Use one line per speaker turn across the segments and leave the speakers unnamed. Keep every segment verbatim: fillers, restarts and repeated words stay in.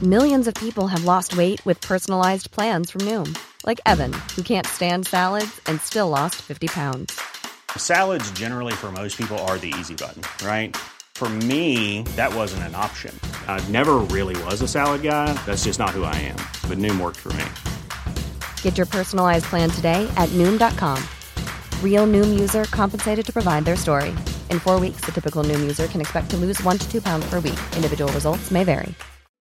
Millions of people have lost weight with personalized plans from Noom. Like Evan, who can't stand salads and still lost fifty pounds.
Salads generally for most people are the easy button, right? For me, that wasn't an option. I never really was a salad guy. That's just not who I am. But Noom worked for me.
Get your personalized plan today at Noom dot com. Real Noom user compensated to provide their story. In four weeks, the typical Noom user can expect to lose one to two pounds per week. Individual results may vary.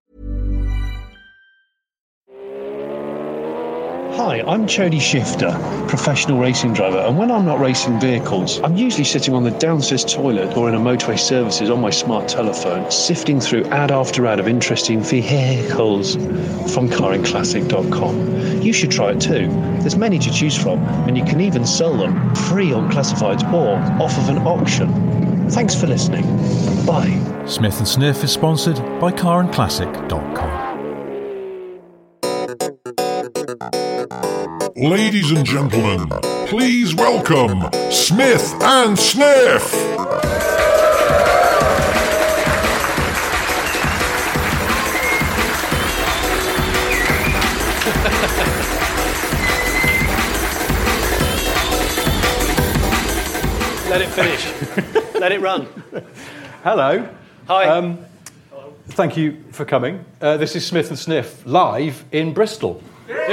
Hi, I'm Chody Shifter, professional racing driver, and when I'm not racing vehicles, I'm usually sitting on the downstairs toilet or in a motorway services on my smart telephone, sifting through ad after ad of interesting vehicles from car and classic dot com. You should try it too. There's many to choose from, and you can even sell them free on classifieds or off of an auction. Thanks for listening. Bye.
Smith and Sniff is sponsored by car and classic dot com.
Ladies and gentlemen, please welcome Smith and Sniff!
Let it finish. Let it run.
Hello.
Hi.
Um, thank you for coming. Uh, this is Smith and Sniff live in Bristol.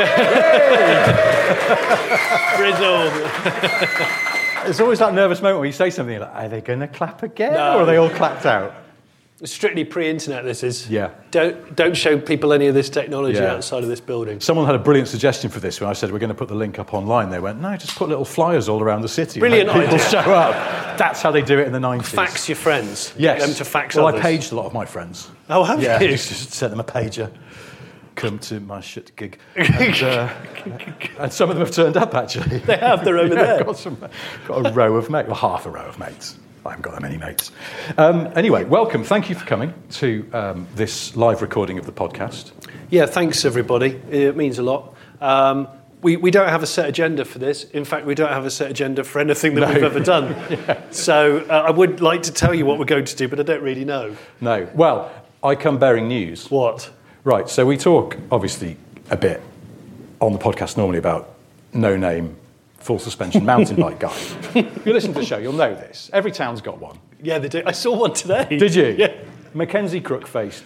Bristol.
There's always that nervous moment where you say something like, are they going to clap again?
No.
Or are they all clapped out?
Strictly pre-internet, this is.
Yeah.
Don't don't show people any of this technology
Yeah.
outside of this building.
Someone had a brilliant suggestion for this when I said we're going to put the link up online. They went, no, just put little flyers all around the city.
Brilliant
Make people
idea.
show up. That's how they do it in the nineties.
Fax your friends.
Yes.
Get them to fax
well,
others.
I paged a lot of my friends.
Oh, have
yeah,
you?
just sent them a pager. Come to my shit gig. And, uh, and some of them have turned up, actually.
They have, they're over
yeah,
there.
Got, some, got a row of mates, well, half a row of mates. I haven't got that many mates. Um, anyway, welcome. Thank you for coming to um, this live recording of the podcast.
Yeah, thanks, everybody. It means a lot. Um, we, we don't have a set agenda for this. In fact, we don't have a set agenda for anything that
No.
we've ever done.
Yeah.
So uh, I would like to tell you what we're going to do, but I don't really know.
No. Well, I come bearing news.
What?
Right, so we talk, obviously, a bit on the podcast normally about no-name, full suspension mountain bike guy. If you listen to the show, you'll know this. Every town's got one.
Yeah, they do. I saw one today.
Did you?
Yeah.
Mackenzie crook-faced,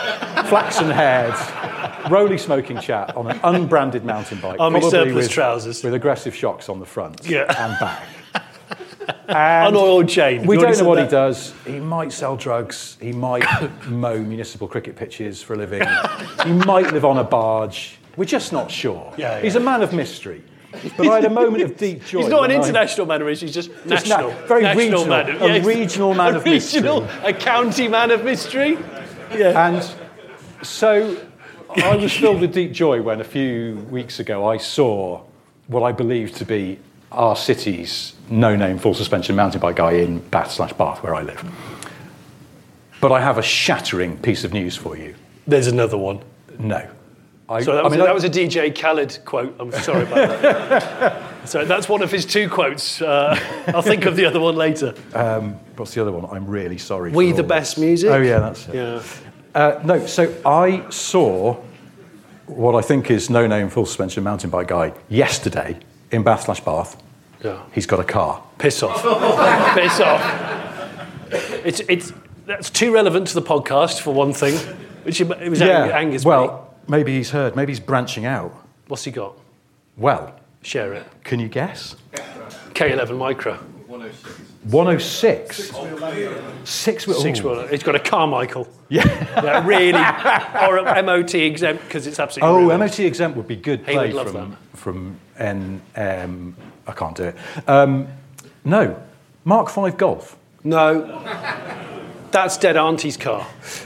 flaxen-haired, roly smoking chap on an unbranded mountain bike.
Army
probably
surplus
with,
trousers.
With aggressive shocks on the front
Yeah.
and back. And
unoiled chain.
We
You
don't
already
know what
said
he does. He might sell drugs. He might mow municipal cricket pitches for a living. He might live on a barge. We're just not sure.
Yeah, yeah.
He's a man of mystery. But I had a moment of deep joy.
He's not
when
an
I-
international man of mystery, he's just,
Just
national.
na- very
national
regional.
Man of,
A
yeah,
regional man
a
of mystery.
regional, a county man of mystery. Yeah.
And so I was filled with deep joy when a few weeks ago I saw what I believed to be our city's no-name full suspension mountain bike guy in Bath slash Bath, where I live. But I have a shattering piece of news for you.
There's another one.
No. I,
So that
I
was,
mean,
a, that
I-
was a D J Khaled quote. I'm sorry about that. So that's one of his two quotes. Uh, I'll think of the other one later.
um, what's the other one? I'm really sorry.
We
for
the
all
best
this.
music.
Oh, yeah, that's it.
Yeah.
Uh, no, so I saw what I think is no-name full suspension mountain bike guy yesterday in Bath slash Bath.
Yeah.
He's got a car.
Piss off. Piss off. It's it's that's too relevant to the podcast for one thing. Which it was Ang- Angus.
Well, maybe he's heard. Maybe he's branching out.
What's he got?
Well,
Share it.
can you guess?
K eleven Micro.
one oh six. Six wheel.
Six wheeler. It's got a Carmichael.
Yeah.
Yeah, really. Or M O T exempt because it's absolutely.
Oh,
brilliant.
M O T exempt would be good
He
play
would love
from
that.
from N. Um, I can't do it. Um, no, Mark five Golf.
No. That's Dead Auntie's car.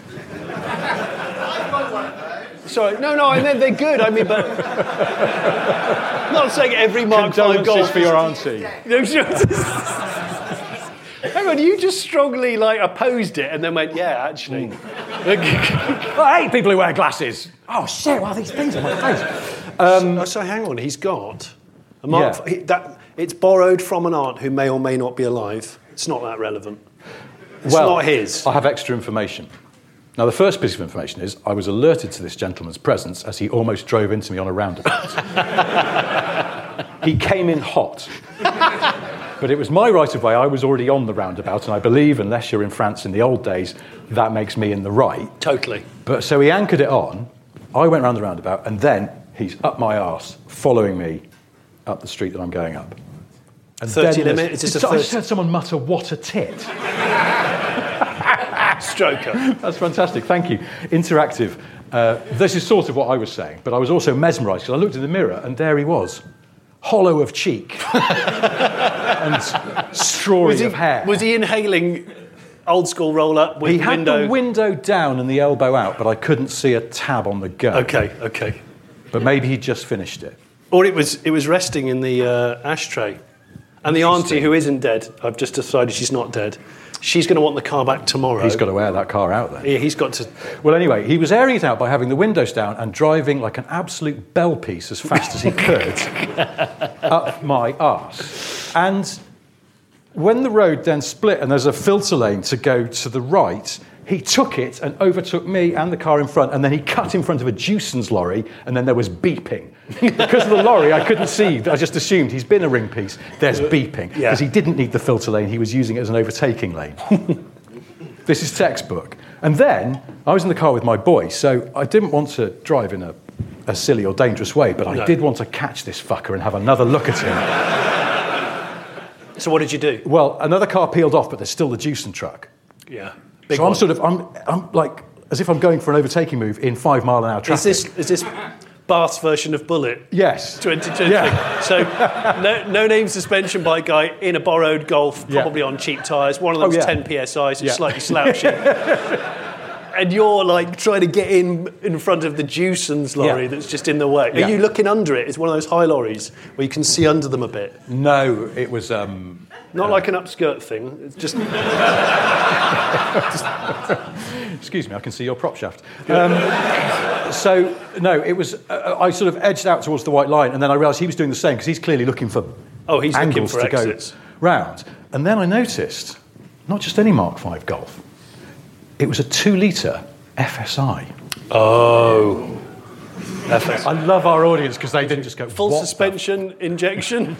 Sorry, no, no, I meant they're good. I mean, but I'm not saying every Mark five
Condolences
Golf
for your auntie.
No, sure. Hang on, you just strongly like opposed it and then went, yeah, actually.
I hate people who wear glasses. Oh shit! Wow, these things on my face.
Um, so, so hang on, he's got a Mark.
Yeah.
He, that it's borrowed from an aunt who may or may not be alive. It's not that relevant. It's
well,
not his.
I have extra information. Now, the first piece of information is I was alerted to this gentleman's presence as he almost drove into me on a roundabout. He came in hot. But it was my right of way. I was already on the roundabout, and I believe, unless you're in France in the old days, that makes me in the right.
Totally.
But so he anchored it on. I went round the roundabout, and then he's up my arse, following me up the street that I'm going up. And
thirty limit? Is this a
I just heard someone mutter, "What a tit."
Stroker.
That's fantastic, thank you. Interactive. Uh, this is sort of what I was saying, but I was also mesmerised because I looked in the mirror and there he was, hollow of cheek and strawy
he,
of hair.
Was he inhaling old school roll up with
he
the
had
window?
the window down and the elbow out, but I couldn't see a tab on the go.
Okay, okay.
But maybe he'd just finished it.
Or it was it was resting in the uh, ashtray. And the auntie who isn't dead, I've just decided she's not dead, she's going to want the car back tomorrow.
He's got to wear that car out then.
Yeah, he's got to...
Well, anyway, he was airing it out by having the windows down and driving like an absolute bell piece as fast as he could up my arse. And when the road then split and there's a filter lane to go to the right, he took it and overtook me and the car in front, and then he cut in front of a Jewson's lorry, and then there was beeping. Because of the lorry, I couldn't see. I just assumed he's been a ring piece. There's beeping. Because
Yeah.
he didn't need the filter lane. He was using it as an overtaking lane. This is textbook. And then I was in the car with my boy, so I didn't want to drive in a, a silly or dangerous way, but I
No.
did want to catch this fucker and have another look at him.
So what did you do?
Well, another car peeled off, but there's still the Jewson truck.
Yeah. Big
So
one.
I'm sort of, I'm, I'm like, as if I'm going for an overtaking move in five mile an hour
Is
traffic.
this, is this Bath's version of Bullet?
Yes.
twenty twenty.
Yeah.
So, no, no name suspension bike guy in a borrowed Golf,
Yeah.
probably on cheap tyres. One of them's
Oh, yeah.
ten P S I, so
Yeah.
it's slightly slouchy. And you're like trying to get in in front of the Jewson's lorry
Yeah.
that's just in the way. Are
Yeah.
you looking under it? It's one of those high lorries where you can see under them a bit.
No, it was... Um,
Not like an upskirt thing. It's just
excuse me, I can see your prop shaft. Um, so, no, it was... Uh, I sort of edged out towards the white line, and then I realised he was doing the same, because he's clearly looking for
Oh, he's looking
angles
for
to
exits.
go round. And then I noticed, not just any Mark five Golf, it was a two-litre F S I.
oh, F S.
I love our audience because they didn't just go,
Full
"What the
suspension injection.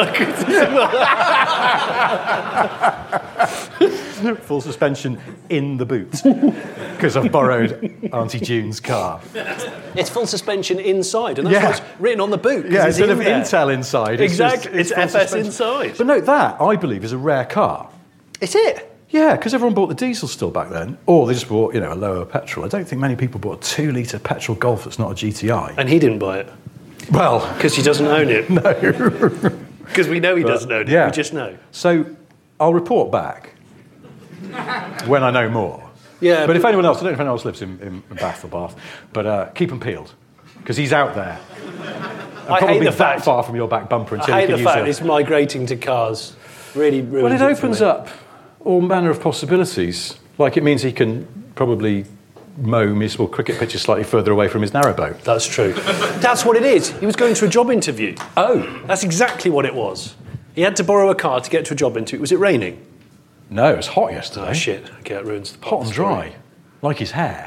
full suspension in the boot because I've borrowed Auntie June's car.
It's full suspension inside, and that's
Yeah.
what's written on the boot. 'cause
Yeah,
it's
instead
in
of
there.
Intel inside. It's
Exactly,
just-
it's
full
F S
suspension.
inside.
But no, that, I believe, is a rare car.
Is it?
Yeah, because everyone bought the diesel still back then, or they just bought, you know, a lower petrol. I don't think many people bought a two-litre petrol Golf that's not a G T I.
And he didn't buy it
Well,
because he doesn't own it. No. Because we know he doesn't own it.
yeah.
We just know.
So I'll report back when I know more.
Yeah,
But if
but-
anyone else, I don't know if anyone else lives in, in Bath or Bath, but uh, keep them peeled because he's out there. And
I
probably
hate the
that
fact.
far from your back bumper until
I
you
hate
can
the
use
fact
a-
it's migrating to cars. Really, really.
Well, it opens up all manner of possibilities. Like it means he can probably mow municipal cricket pitches slightly further away from his narrowboat.
That's true. That's what it is. He was going to a job interview.
Oh.
That's exactly what it was. He had to borrow a car to get to a job interview. Was it raining?
No, it was hot yesterday.
Oh, shit. Okay, that ruins the
Hot and dry. Like his hair.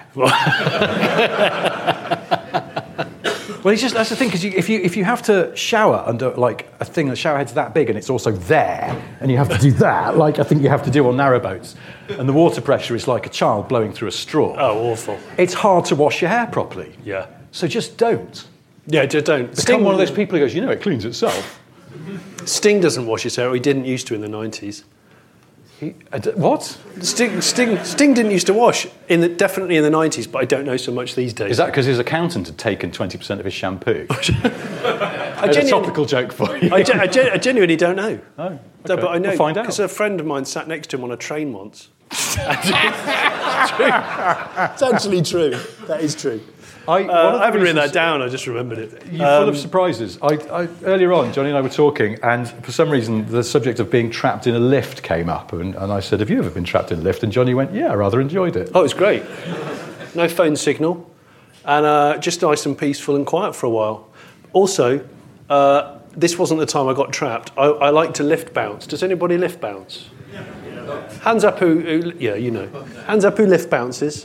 Well, it's just, that's the thing, because you, if, you, if you have to shower under, like, a thing, the shower head's that big and it's also there, and you have to do that, like I think you have to do on narrowboats, and the water pressure is like a child blowing through a straw.
Oh, awful.
It's hard to wash your hair properly.
Yeah.
So just don't.
Yeah, just don't.
Become one of those people who goes, you know, it cleans itself.
Sting doesn't wash his hair. He didn't used to in the nineties.
He, I d- what?
Sting, Sting, Sting didn't used to wash, in the, definitely in the nineties, but I don't know so much these days.
Is that because his accountant had taken twenty percent of his shampoo?
I,
There's a
genu-
topical joke for you.
I, gen- I, gen- I genuinely don't know.
Oh, okay.
No, but I know
We'll find out.
because a friend of mine sat next to him on a train once. it's true. It's actually true. That is true.
I, one
Uh,
of the
I haven't written
reasons-
that down. I just remembered it.
You're full of surprises. I, I, earlier on, Johnny and I were talking, and for some reason, the subject of being trapped in a lift came up, and, and I said, "Have you ever been trapped in a lift?" And Johnny went, "Yeah, I rather enjoyed it."
Oh, it was great. No phone signal, and uh, just nice and peaceful and quiet for a while. Also, uh, this wasn't the time I got trapped. I, I like to lift bounce. Does anybody lift bounce? Hands up who, who, yeah, you know. Hands up who lift bounces.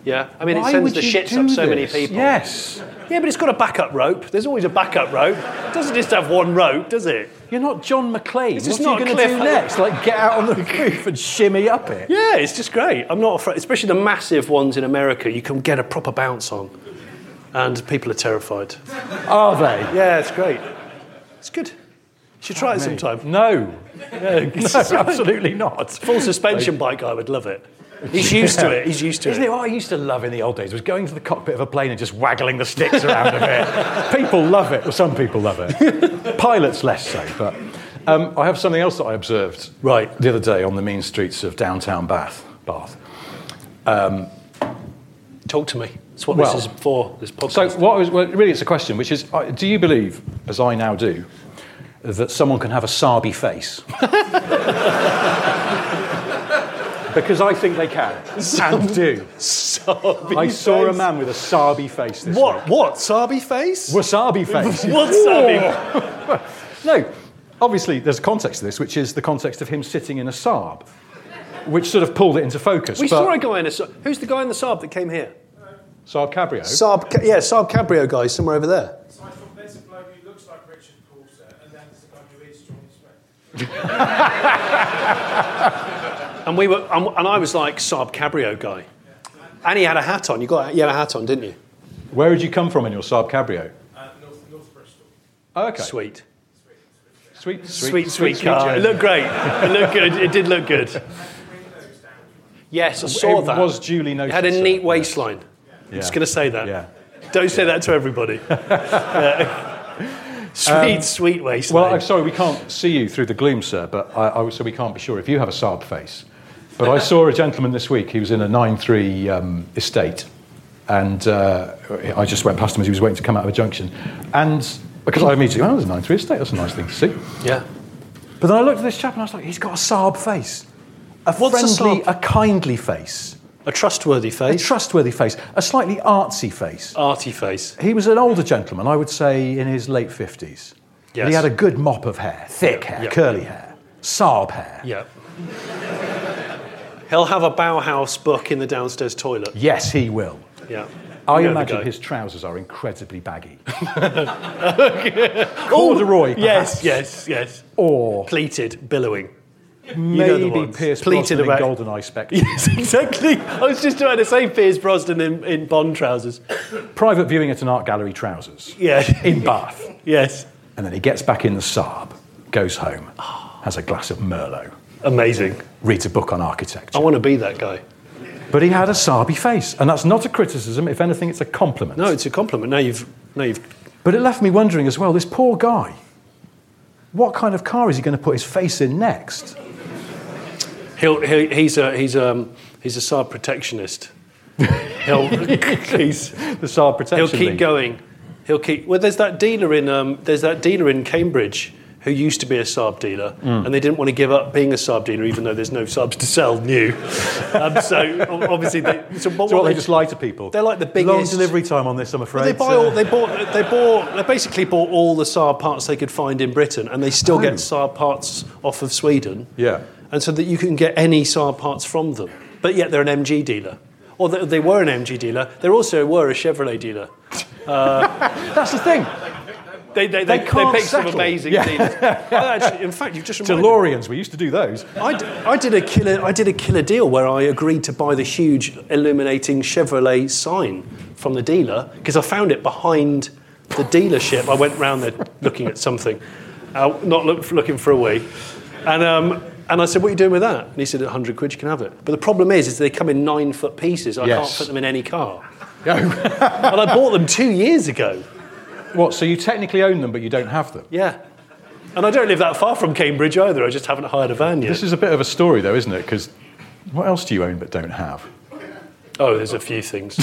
Yeah, I mean,
Why
it sends
would
the
you
shits
do
up so
this?
many people.
Yes.
Yeah, but it's got a backup rope. There's always a backup rope. It doesn't just have one rope, does it?
You're not John McClane.
It's just
what
not
are
a
you going to
cliff.
do next? Like, get out on the roof and shimmy up it?
Yeah, it's just great. I'm not afraid, especially the massive ones in America. You can get a proper bounce on, and people are terrified.
Are they?
Yeah, it's great. It's good. You should try it sometime.
No.
Yeah,
No, absolutely not.
Full suspension bike guy would love it. He's used to it. He's used to
Isn't
it.
it what I used to love in the old days was going to the cockpit of a plane and just waggling the sticks around a bit. People love it. Well, some people love it. Pilots less so. But um, I have something else that I observed
Right.
the other day on the mean streets of downtown Bath. Bath. Um,
Talk to me. That's what
Well,
this is for. This podcast.
so what was, well, really, it's a question, which is: uh, do you believe, as I now do, that someone can have a Saaby face? Because I think they can and do.
Saaby
I saw a
face.
man with a Saaby face this
What?
week.
What? Saaby face?
Wasabi face.
What's Saaby?
No, obviously there's a context to this, which is the context of him sitting in a Saab, which sort of pulled it into focus.
We
but
saw a guy in a Saab. Who's the guy in the Saab that came here?
Saab Cabrio.
Saab, Ca- yeah, Saab Cabrio guy somewhere over there.
So I thought there's a bloke who looks like Richard Coulter, and then there's a bloke who is Johnny Smith.
And we were, and and I was like Saab Cabrio guy, and he had a hat on. You got, you had a hat on, didn't you?
Where did you come from in your Saab Cabrio?
Uh, North, North Bristol.
Oh, okay.
Sweet,
Sweet,
sweet, sweet car. It looked great. It looked good. It did look good. Yes, I saw
It
that.
was duly
It
noted.
had a
sir.
neat waistline. I'm
Yeah.
just going to say that.
Yeah.
Don't say that to everybody. Yeah. Sweet, sweet waistline.
Well, I'm sorry, we can't see you through the gloom, sir, but I, I, so we can't be sure if you have a Saab face. But I saw a gentleman this week, he was in a nine three um, estate, and uh, I just went past him as he was waiting to come out of a junction. And because I immediately went, oh, there's a nine three estate, that's a nice thing to see.
Yeah.
But then I looked at this chap and I was like, he's got a Saab face. A
What's a
friendly,
Saab?
a kindly face.
A trustworthy
A
face.
trustworthy face. A slightly artsy face.
Arty face.
He was an older gentleman, I would say in his late fifties.
Yes.
He had a good mop of hair, thick
Yeah,
hair,
yeah.
curly hair, Saab hair.
Yeah. He'll have a Bauhaus book in the downstairs toilet.
Yes, he will.
Yeah.
I
You know the
imagine
guy.
his trousers are incredibly baggy. Corduroy,
Yes,
perhaps.
yes, yes.
Or
Pleated, billowing. know the
maybe
ones.
Pierce
Pleated
Brosnan in
about-
GoldenEye Spectre.
Yes, exactly. I was just trying to say Piers Brosnan in, in Bond trousers.
Private viewing at an art gallery trousers.
Yeah.
In Bath.
Yes.
And then he gets back in the Saab, goes home, has a glass of Merlot,
Amazing.
reads a book on architecture.
I want to be that guy.
But he had a Saaby face, and that's not a criticism. If anything, it's a compliment.
No, it's a compliment. Now you've... Now you've
But it left me wondering as well, this poor guy, what kind of car is he going to put his face in next?
he'll, he, he's a he's um he's a Saab protectionist. He'll he's,
The Saab protection
he'll keep
thing.
going. He'll keep. Well, there's that dealer in um there's that dealer in Cambridge who used to be a Saab dealer,
Mm.
and they didn't want to give up being a Saab dealer, even though there's no Saabs to sell new. um, so o- obviously, they, so what,
So what,
what
they just lie to people?
They're like the
Long
biggest-
delivery time on this, I'm afraid.
They buy
Uh,
all. They bought. They bought. They basically bought all the Saab parts they could find in Britain, and they still
Oh.
get Saab parts off of Sweden.
Yeah.
And so that you can get any Saab parts from them, but yet they're an M G dealer, or they, they were an M G dealer. They also were a Chevrolet dealer.
That's the thing.
They they,
They
they,
can't
they picked some
settle.
amazing
Yeah.
dealers. I actually, in fact, you've just reminded
DeLoreans, we used to do those.
I, d- I did a killer. I did a killer deal where I agreed to buy the huge illuminating Chevrolet sign from the dealer because I found it behind the dealership. I went round there looking at something, uh, not look, looking for a wee, and um, and I said, "What are you doing with that?" And he said, "A hundred quid, you can have it." But the problem is, is they come in nine foot pieces. I
Yes.
can't fit them in any car. And I bought them two years ago.
What, so you technically own them, but you don't have them?
Yeah, and I don't live that far from Cambridge either. I just haven't hired a van yet.
This is a bit of a story, though, isn't it? Because what else do you own but don't have?
Oh, there's a few things.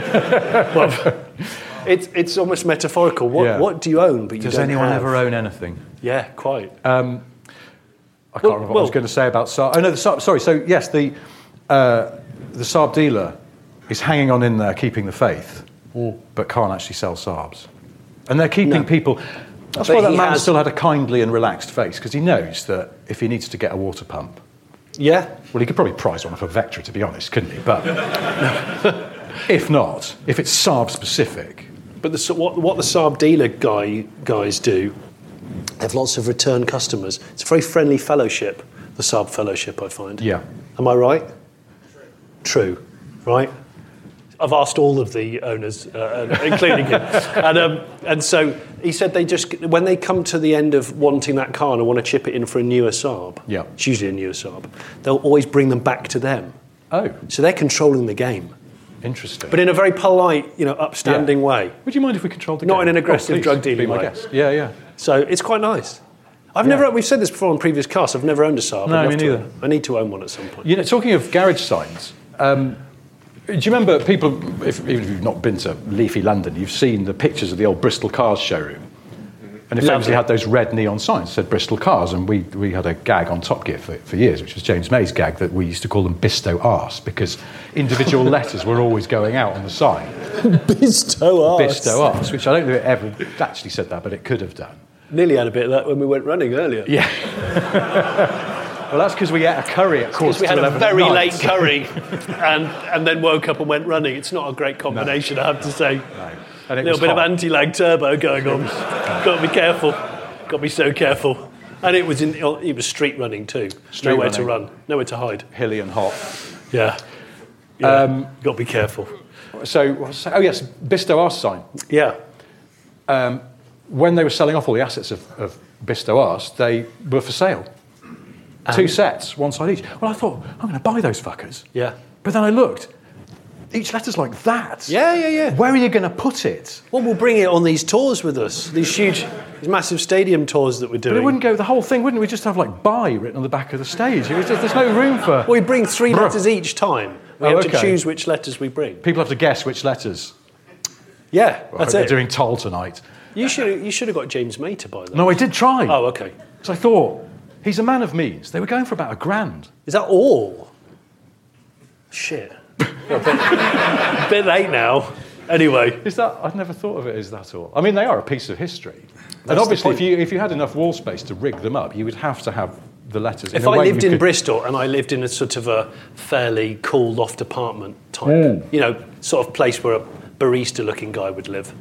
Well, it's it's almost metaphorical. What
Yeah.
what do you own but you
Does
don't
anyone
have?
ever own anything?
Yeah, quite.
I can't
Well-
remember what I was
well-
going to say about Saab. Oh, no, the Saab, sorry. So, yes, the, uh, the Saab dealer is hanging on in there, keeping the faith, but can't actually sell Saabs. And they're keeping
No.
people... That's
But
why that
he
man
has-
still had a kindly and relaxed face, because he knows that if he needs to get a water pump,
Yeah.
well, he could probably prize one off a Vectra, to be honest, couldn't he? But If not, if it's Saab specific.
But the, what, what the Saab dealer guy guys do, they have lots of return customers. It's a very friendly fellowship, the Saab fellowship, I find.
Yeah.
Am I right? True. True, right? I've asked all of the owners, uh, including him. And, um, and so he said they just, when they come to the end of wanting that car and want to chip it in for a newer Saab,
yeah.
it's usually a newer Saab, they'll always bring them back to them.
Oh.
So they're controlling the game.
Interesting.
But in a very polite, you know, upstanding
yeah.
way.
Would you mind if we controlled the
Not
game?
in an aggressive
oh,
drug dealing
be my
way.
guest. Yeah, yeah.
So it's quite nice. I've
yeah.
never, we've said this before on previous casts, I've never owned a Saab.
No,
I'd
me
love to
neither.
own. I need to own one at some point.
You know, talking of garage signs, um, do you remember people, if, even if you've not been to leafy London, you've seen the pictures of the old Bristol Cars showroom. And it famously had those red neon signs that said Bristol Cars, and we, we had a gag on Top Gear for, for years, which was James May's gag, that we used to call them Bisto Arse, because individual letters were always going out on the sign.
Bisto Arse.
Bisto Arse, which I don't think it ever actually said that, but it could have done.
Nearly had a bit of that when we went running earlier.
Yeah. Well, that's because we ate a curry at quarter to
eleven.
eleven.
We had a very
at
late
night.
curry and, and then woke up and went running. It's not a great combination, no. I have to say.
No. And
a little bit hot. Of anti-lag turbo going on. Got to be careful. Got to be so careful. And it was in, it was street running too.
Street
Nowhere
running.
to run. Nowhere to hide.
Hilly and hot.
Yeah. yeah. Um, got to be careful.
So, oh yes, Bisto Arse sign.
Yeah.
Um, when they were selling off all the assets of, of Bisto Arse, they were for sale. Um, Two sets, one side each. Well, I thought, I'm going to buy those fuckers.
Yeah.
But then I looked. Each letter's like that.
Yeah, yeah, yeah.
Where are you going to put it?
Well, we'll bring it on these tours with us. These huge, these massive stadium tours that we're doing.
But it wouldn't go the whole thing, wouldn't we? Just have like "buy" written on the back of the stage. It was just, there's no room for.
Well, we bring three letters each time. We
oh,
have
okay.
to choose which letters we bring.
People have to guess which letters.
Yeah,
well,
that's
I hope
it.
They're doing toll tonight.
You should you should have got James May to buy them.
No, I did try.
Oh, okay.
Because I thought he's a man of means. They were going for about a grand.
Is that all? Shit. a, bit, a bit late now. Anyway,
is that? I'd never thought of it as that all. I mean, they are a piece of history.
That's
and obviously,
the
if you if you had enough wall space to rig them up, you would have to have the letters.
If
in a
I
way
lived
you
in
could...
Bristol and I lived in a sort of a fairly cool loft apartment type,
Mm.
you know, sort of place where a barista-looking guy would live,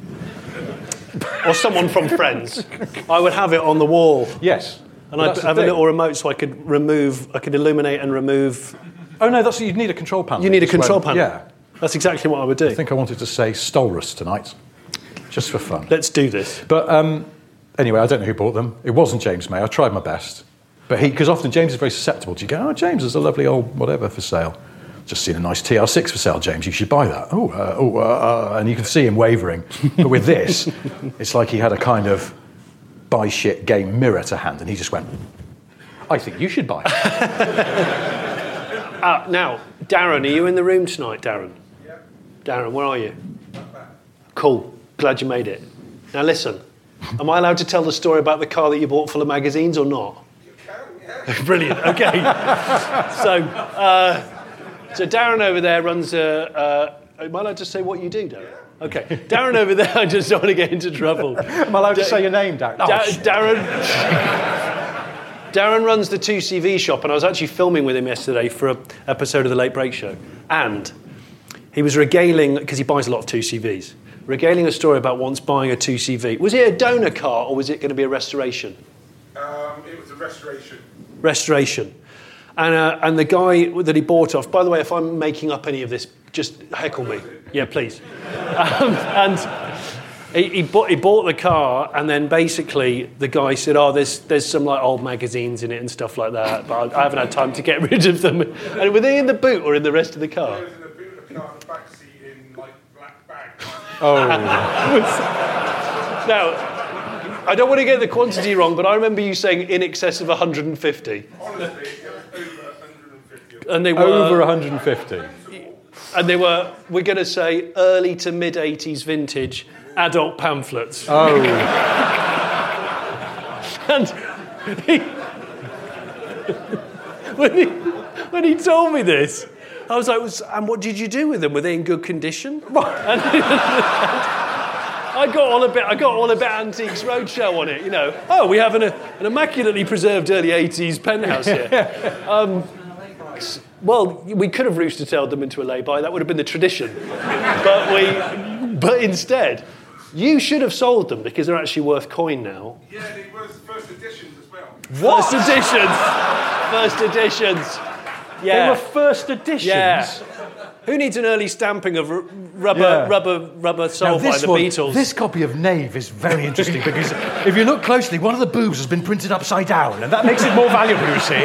or someone from Friends, I would have it on the wall.
Yes.
And
well,
I'd have a little remote so I could remove, I could illuminate and remove.
Oh no, that's you'd need a control panel.
You need a control
when,
panel.
Yeah.
That's exactly what I would do.
I think I wanted to say Stolrus tonight, just for fun.
Let's do this.
But um, anyway, I don't know who bought them. It wasn't James May. I tried my best. But he, because often James is very susceptible to you go, oh, James, there's a lovely old whatever for sale. Just seen a nice T R six for sale, James. You should buy that. Oh, uh, oh, uh, uh, and you can see him wavering. But with this, it's like he had a kind of buy shit game mirror to hand, and he just went, I think you should buy it.
uh, now, Darren, are you in the room tonight, Darren?
Yeah.
Darren, where are you? Cool. Glad you made it. Now listen, am I allowed to tell the story about the car that you bought full of magazines or not?
You can, yeah.
Brilliant. Okay. so, uh, so Darren over there runs a. Uh, am I allowed to say what you do, Darren? Okay. Darren over there. I just don't want to get into trouble.
Am I allowed to
Da-
say your name, Darren? Oh,
Da-
shit.
Darren. Darren runs the two C V shop, and I was actually filming with him yesterday for an episode of the Late Break Show, and he was regaling, because he buys a lot of two C Vs, regaling a story about once buying a two C V. Was it a donor car, or was it going to be a restoration?
Um, it was a restoration.
Restoration. And, uh, and the guy that he bought off, by the way, if I'm making up any of this, just heckle me. Yeah, please. Um, and he, he, bought, he bought the car, and then basically the guy said, oh, there's there's some like old magazines in it and stuff like that, but I, I haven't had time to get rid of them. And were they in the boot or in the rest of the car?
It was in the boot of the car, the back seat in like black bags.
Oh.
Now, I don't want to get the quantity wrong, but I remember you saying in excess of one hundred fifty.
Honestly, it was over one hundred fifty.
And they were
Over one hundred fifty.
And they were, we're going to say, early to mid-eighties vintage adult pamphlets.
Oh.
And he, when, he, when he told me this, I was like, and what did you do with them? Were they in good condition? And I got all a bit, I got all a bit Antiques Roadshow on it, you know. Oh, we have an, an immaculately preserved early eighties penthouse here. Um, Well, we could have rooster-tailed them into a lay-by. That would have been the tradition. but we, but instead, you should have sold them because they're actually worth coin now.
Yeah, they were first editions as well.
What? First editions. First editions. Yeah.
They were first editions.
Yeah. Who needs an early stamping of r- rubber,
Yeah.
rubber, rubber soul
Now,
by
this
the
one,
Beatles?
this copy of Knave is very interesting because if you look closely, one of the boobs has been printed upside down, and that makes it more valuable, you see.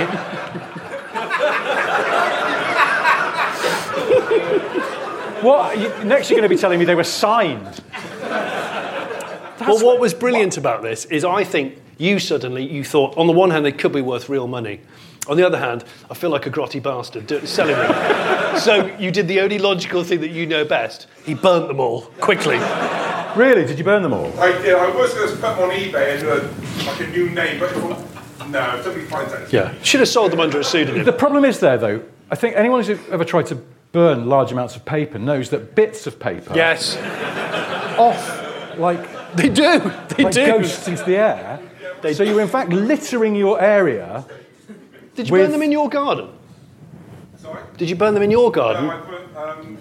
What? You, next, you're going to be telling me they were signed.
Well, what was brilliant about this is I think you suddenly, you thought, on the one hand, they could be worth real money. On the other hand, I feel like a grotty bastard do- selling them. So you did the only logical thing that you know best. He burnt them all, quickly.
Really? Did you burn them all?
I did. I was going to put them on eBay and do a, like a new name, but no, if somebody finds that.
Yeah. Should have sold them under a pseudonym.
The problem is there, though. I think anyone who's ever tried to burn large amounts of paper knows that bits of paper
Yes.
off, like
They do. They
like
do.
ghosts into the air. So you're in fact littering your area.
Did you
with-
burn them in your garden?
Sorry?
Did you burn them in your garden?
No, I put,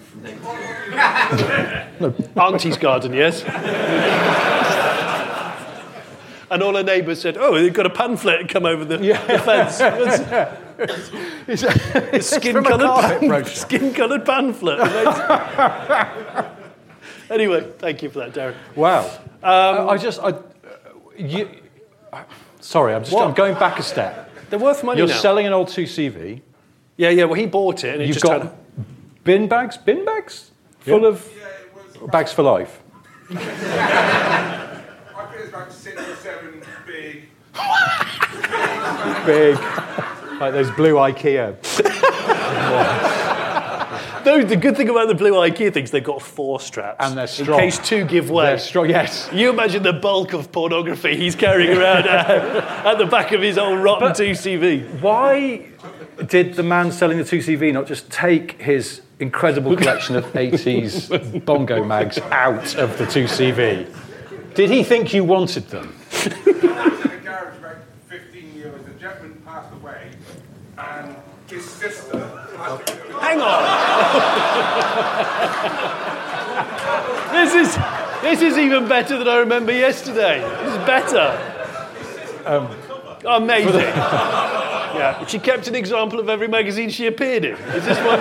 um,
Auntie's garden, yes. And all her neighbours said, "Oh, they've got a pamphlet come over the,
Yeah.
the fence."
It's, it's from a
Skin-coloured
carpet
pan-
brochure.
skin-coloured pamphlet. Anyway, thank you for that, Darren.
Wow. Um, I, I just, I, uh, you, uh, sorry, I'm just,
What?
I'm going back a step.
They're worth money
You're
now.
selling an old two C V.
Yeah, yeah. Well, he bought it, and it
You've
just
got
had.
bin bags, bin bags, full of
yeah, it was.
bags for life.
I think it's about six or seven big.
Big, like those blue IKEA.
No, the good thing about the blue IKEA things, they've got four straps,
And they're strong.
in case two give way.
They're strong. Yes.
You imagine the bulk of pornography he's carrying around at, at the back of his old rotten two C V.
Why did the man selling the two C V not just take his incredible collection of eighties bongo mags out of the two C V? Did he think you wanted them?
I was in a garage about fifteen years. The gentleman passed away, and his sister.
Hang on. this is this is even better than I remember yesterday. This is better. Um, Amazing. Yeah. She kept an example of every magazine she appeared in. Is this what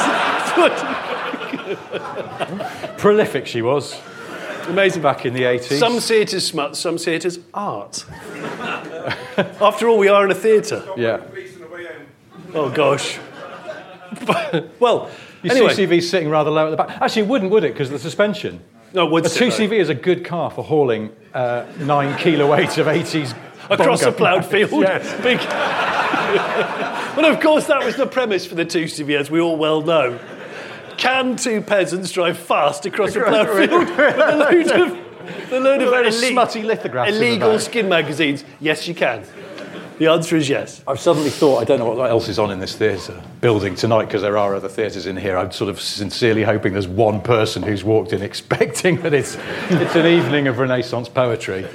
this is?
Prolific she was.
Amazing.
Back in the eighties.
Some see it as smut, some see it as art. After all, we are in a theatre.
Yeah.
Police on the way in.
Oh, gosh. Well,
Your
anyway.
two C V's sitting rather low at the back. Actually, it wouldn't, would it? Because of the suspension.
No, it would
A
sit
two
low.
C V is a good car for hauling uh, nine kilo weight of eighties
Across
bongo
a ploughed
mags.
field.
Yes.
Big. Well, of course, that was the premise for the two C V, as we all well know. Can two peasants drive fast across a ploughed field with a load of, a load of
Very
ille-
smutty lithographs in the
illegal
back.
skin magazines? Yes, you can. The answer is yes.
I've suddenly thought, I don't know what else is on in this theatre building tonight, because there are other theatres in here. I'm sort of sincerely hoping there's one person who's walked in expecting that it's it's an evening of Renaissance poetry.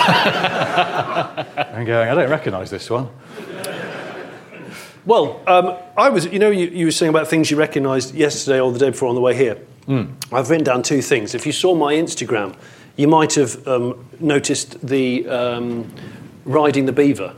And going, I don't recognise this one.
Well, um, I was, you know, you, you were saying about things you recognised yesterday or the day before on the way here. Mm. I've written down two things. If you saw my Instagram, you might have um, noticed the um, riding the beaver.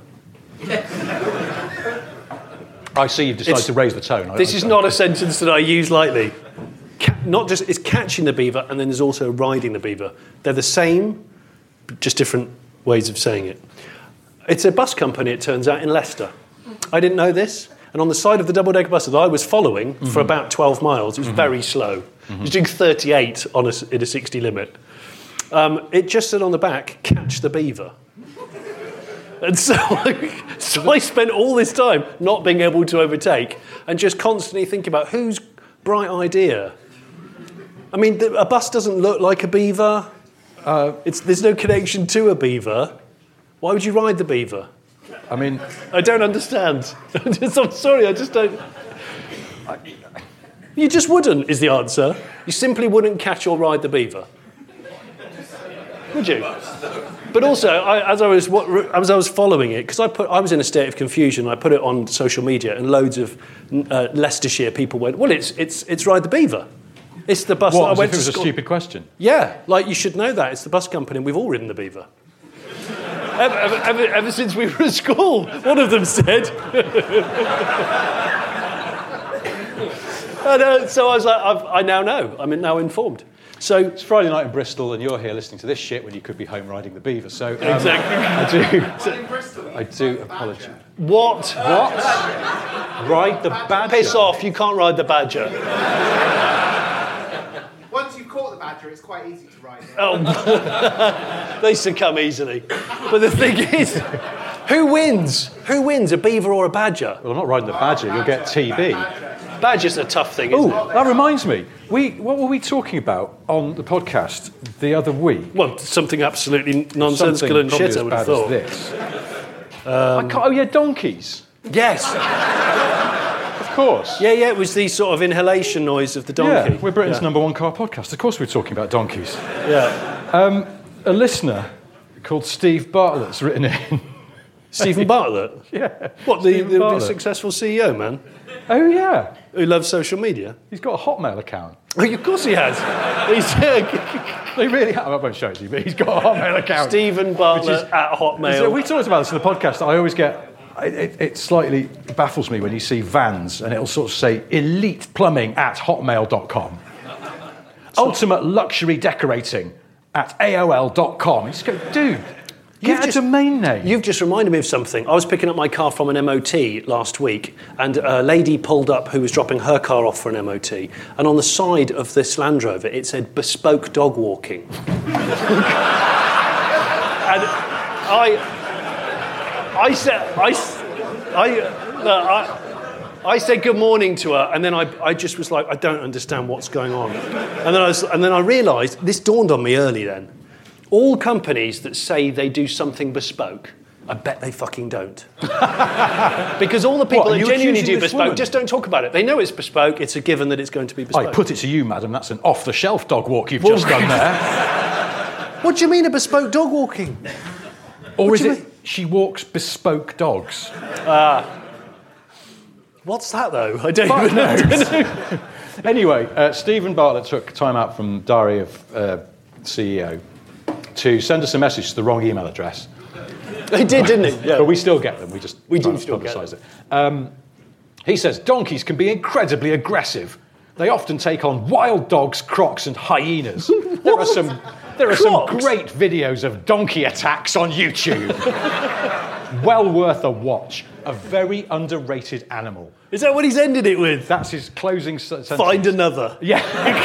I see you've decided
It's-
to raise the tone. I
This is
understand.
not a sentence that I use lightly. Ca- not just, it's catching the beaver, and then there's also riding the beaver. They're the same, just different ways of saying it. It's a bus company, it turns out, in Leicester. I didn't know this. And on the side of the double-decker bus that I was following mm-hmm. for about twelve miles, it was mm-hmm. very slow. Mm-hmm. It was doing thirty-eight on a, in a sixty limit. Um, it just said on the back, catch the beaver. And so, so I spent all this time not being able to overtake and just constantly thinking about whose bright idea. I mean, the, a bus doesn't look like a beaver. Uh, it's, there's no connection to a beaver. Why would you ride the beaver?
I mean...
I don't understand. I'm sorry, I just don't... I, you just wouldn't, is the answer. You simply wouldn't catch or ride the beaver. Would you? But also, I, as I was as I was following it, because I put I was in a state of confusion. I put it on social media, and loads of uh, Leicestershire people went, "Well, it's it's it's Ride the Beaver. It's the bus."
What,
that I
as
went
if it was
to
a
school.
stupid question?
Yeah, like you should know that it's the bus company, and we've all ridden the Beaver. ever, ever, ever, ever since we were at school, one of them said. And, uh, so I was like, I've, I now know. I'm now informed. So
it's Friday night in Bristol, and you're here listening to this shit when you could be home riding the Beaver. So um,
exactly,
I do. I do apologise.
What?
What? Ride the Badger.
Piss off! You can't ride the Badger.
Once you've caught the Badger, it's quite easy to ride it.
Oh, they succumb easily. But the thing is, who wins? Who wins, a beaver or a badger?
Well, I'm not riding the Badger. You'll get T B.
Badger's a tough thing, isn't
Oh,
it?
that reminds me. We what were we talking about on the podcast the other week?
Well, something absolutely nonsensical
Something
and
probably
shit, I
as
would have
bad as
thought.
this. I can't, oh yeah, donkeys.
Yes.
Of course.
Yeah, yeah, it was the sort of inhalation noise of the donkey.
Yeah, we're Britain's
yeah.
number one car podcast. Of course we're talking about donkeys.
Yeah.
Um, a listener called Steve Bartlett's written in.
Stephen Bartlett?
Yeah.
What, the,
Stephen
the, the
Bartlett.
successful C E O, man?
Oh, yeah.
Who loves social media?
He's got a Hotmail account.
Oh, of course he has. He's, uh,
They really have. I won't show it to you, but he's got a Hotmail account.
Stephen Bartlett
is,
at Hotmail.
So we talked about this in the podcast. I always get... It, it, it slightly baffles me when you see Vans and it'll sort of say elite plumbing at hotmail dot com. Ultimate luxury decorating at A O L dot com. You just go, dude,
You've
get
just,
a domain name.
You've just reminded me of something. I was picking up my car from an M O T last week, and a lady pulled up who was dropping her car off for an M O T, and on the side of this Land Rover it said bespoke dog walking. And I... I said, I, I, no, I, I said good morning to her, and then I, I just was like, I don't understand what's going on. And then I was, and then I realised, this dawned on me early then, all companies that say they do something bespoke, I bet they fucking don't. Because all the people
What, are
that
you
genuinely
accusing
do
this
bespoke
woman?
just don't talk about it. They know it's bespoke, it's a given that it's going to be bespoke.
I put it to you, madam, that's an off-the-shelf dog walk you've just done there.
What do you mean a bespoke dog walking?
Or
What
is
do you
it
mean?
she walks bespoke dogs?
Uh, what's that, though? I don't
Fuck
even know.
knows. Anyway, uh, Stephen Bartlett took time out from Diary of uh, C E O to send us a message to the wrong email address.
He did, didn't he? Yeah.
But we still get them. We just
We
try
do
to
still get
publicise it. Um, he says, donkeys can be incredibly aggressive. They often take on wild dogs, crocs and hyenas. There are some... There are
Crocs?
some great videos of donkey attacks on YouTube. Well worth a watch. A very underrated animal.
Is that what he's ended it with?
That's his closing s- sentence.
Find another.
Yeah.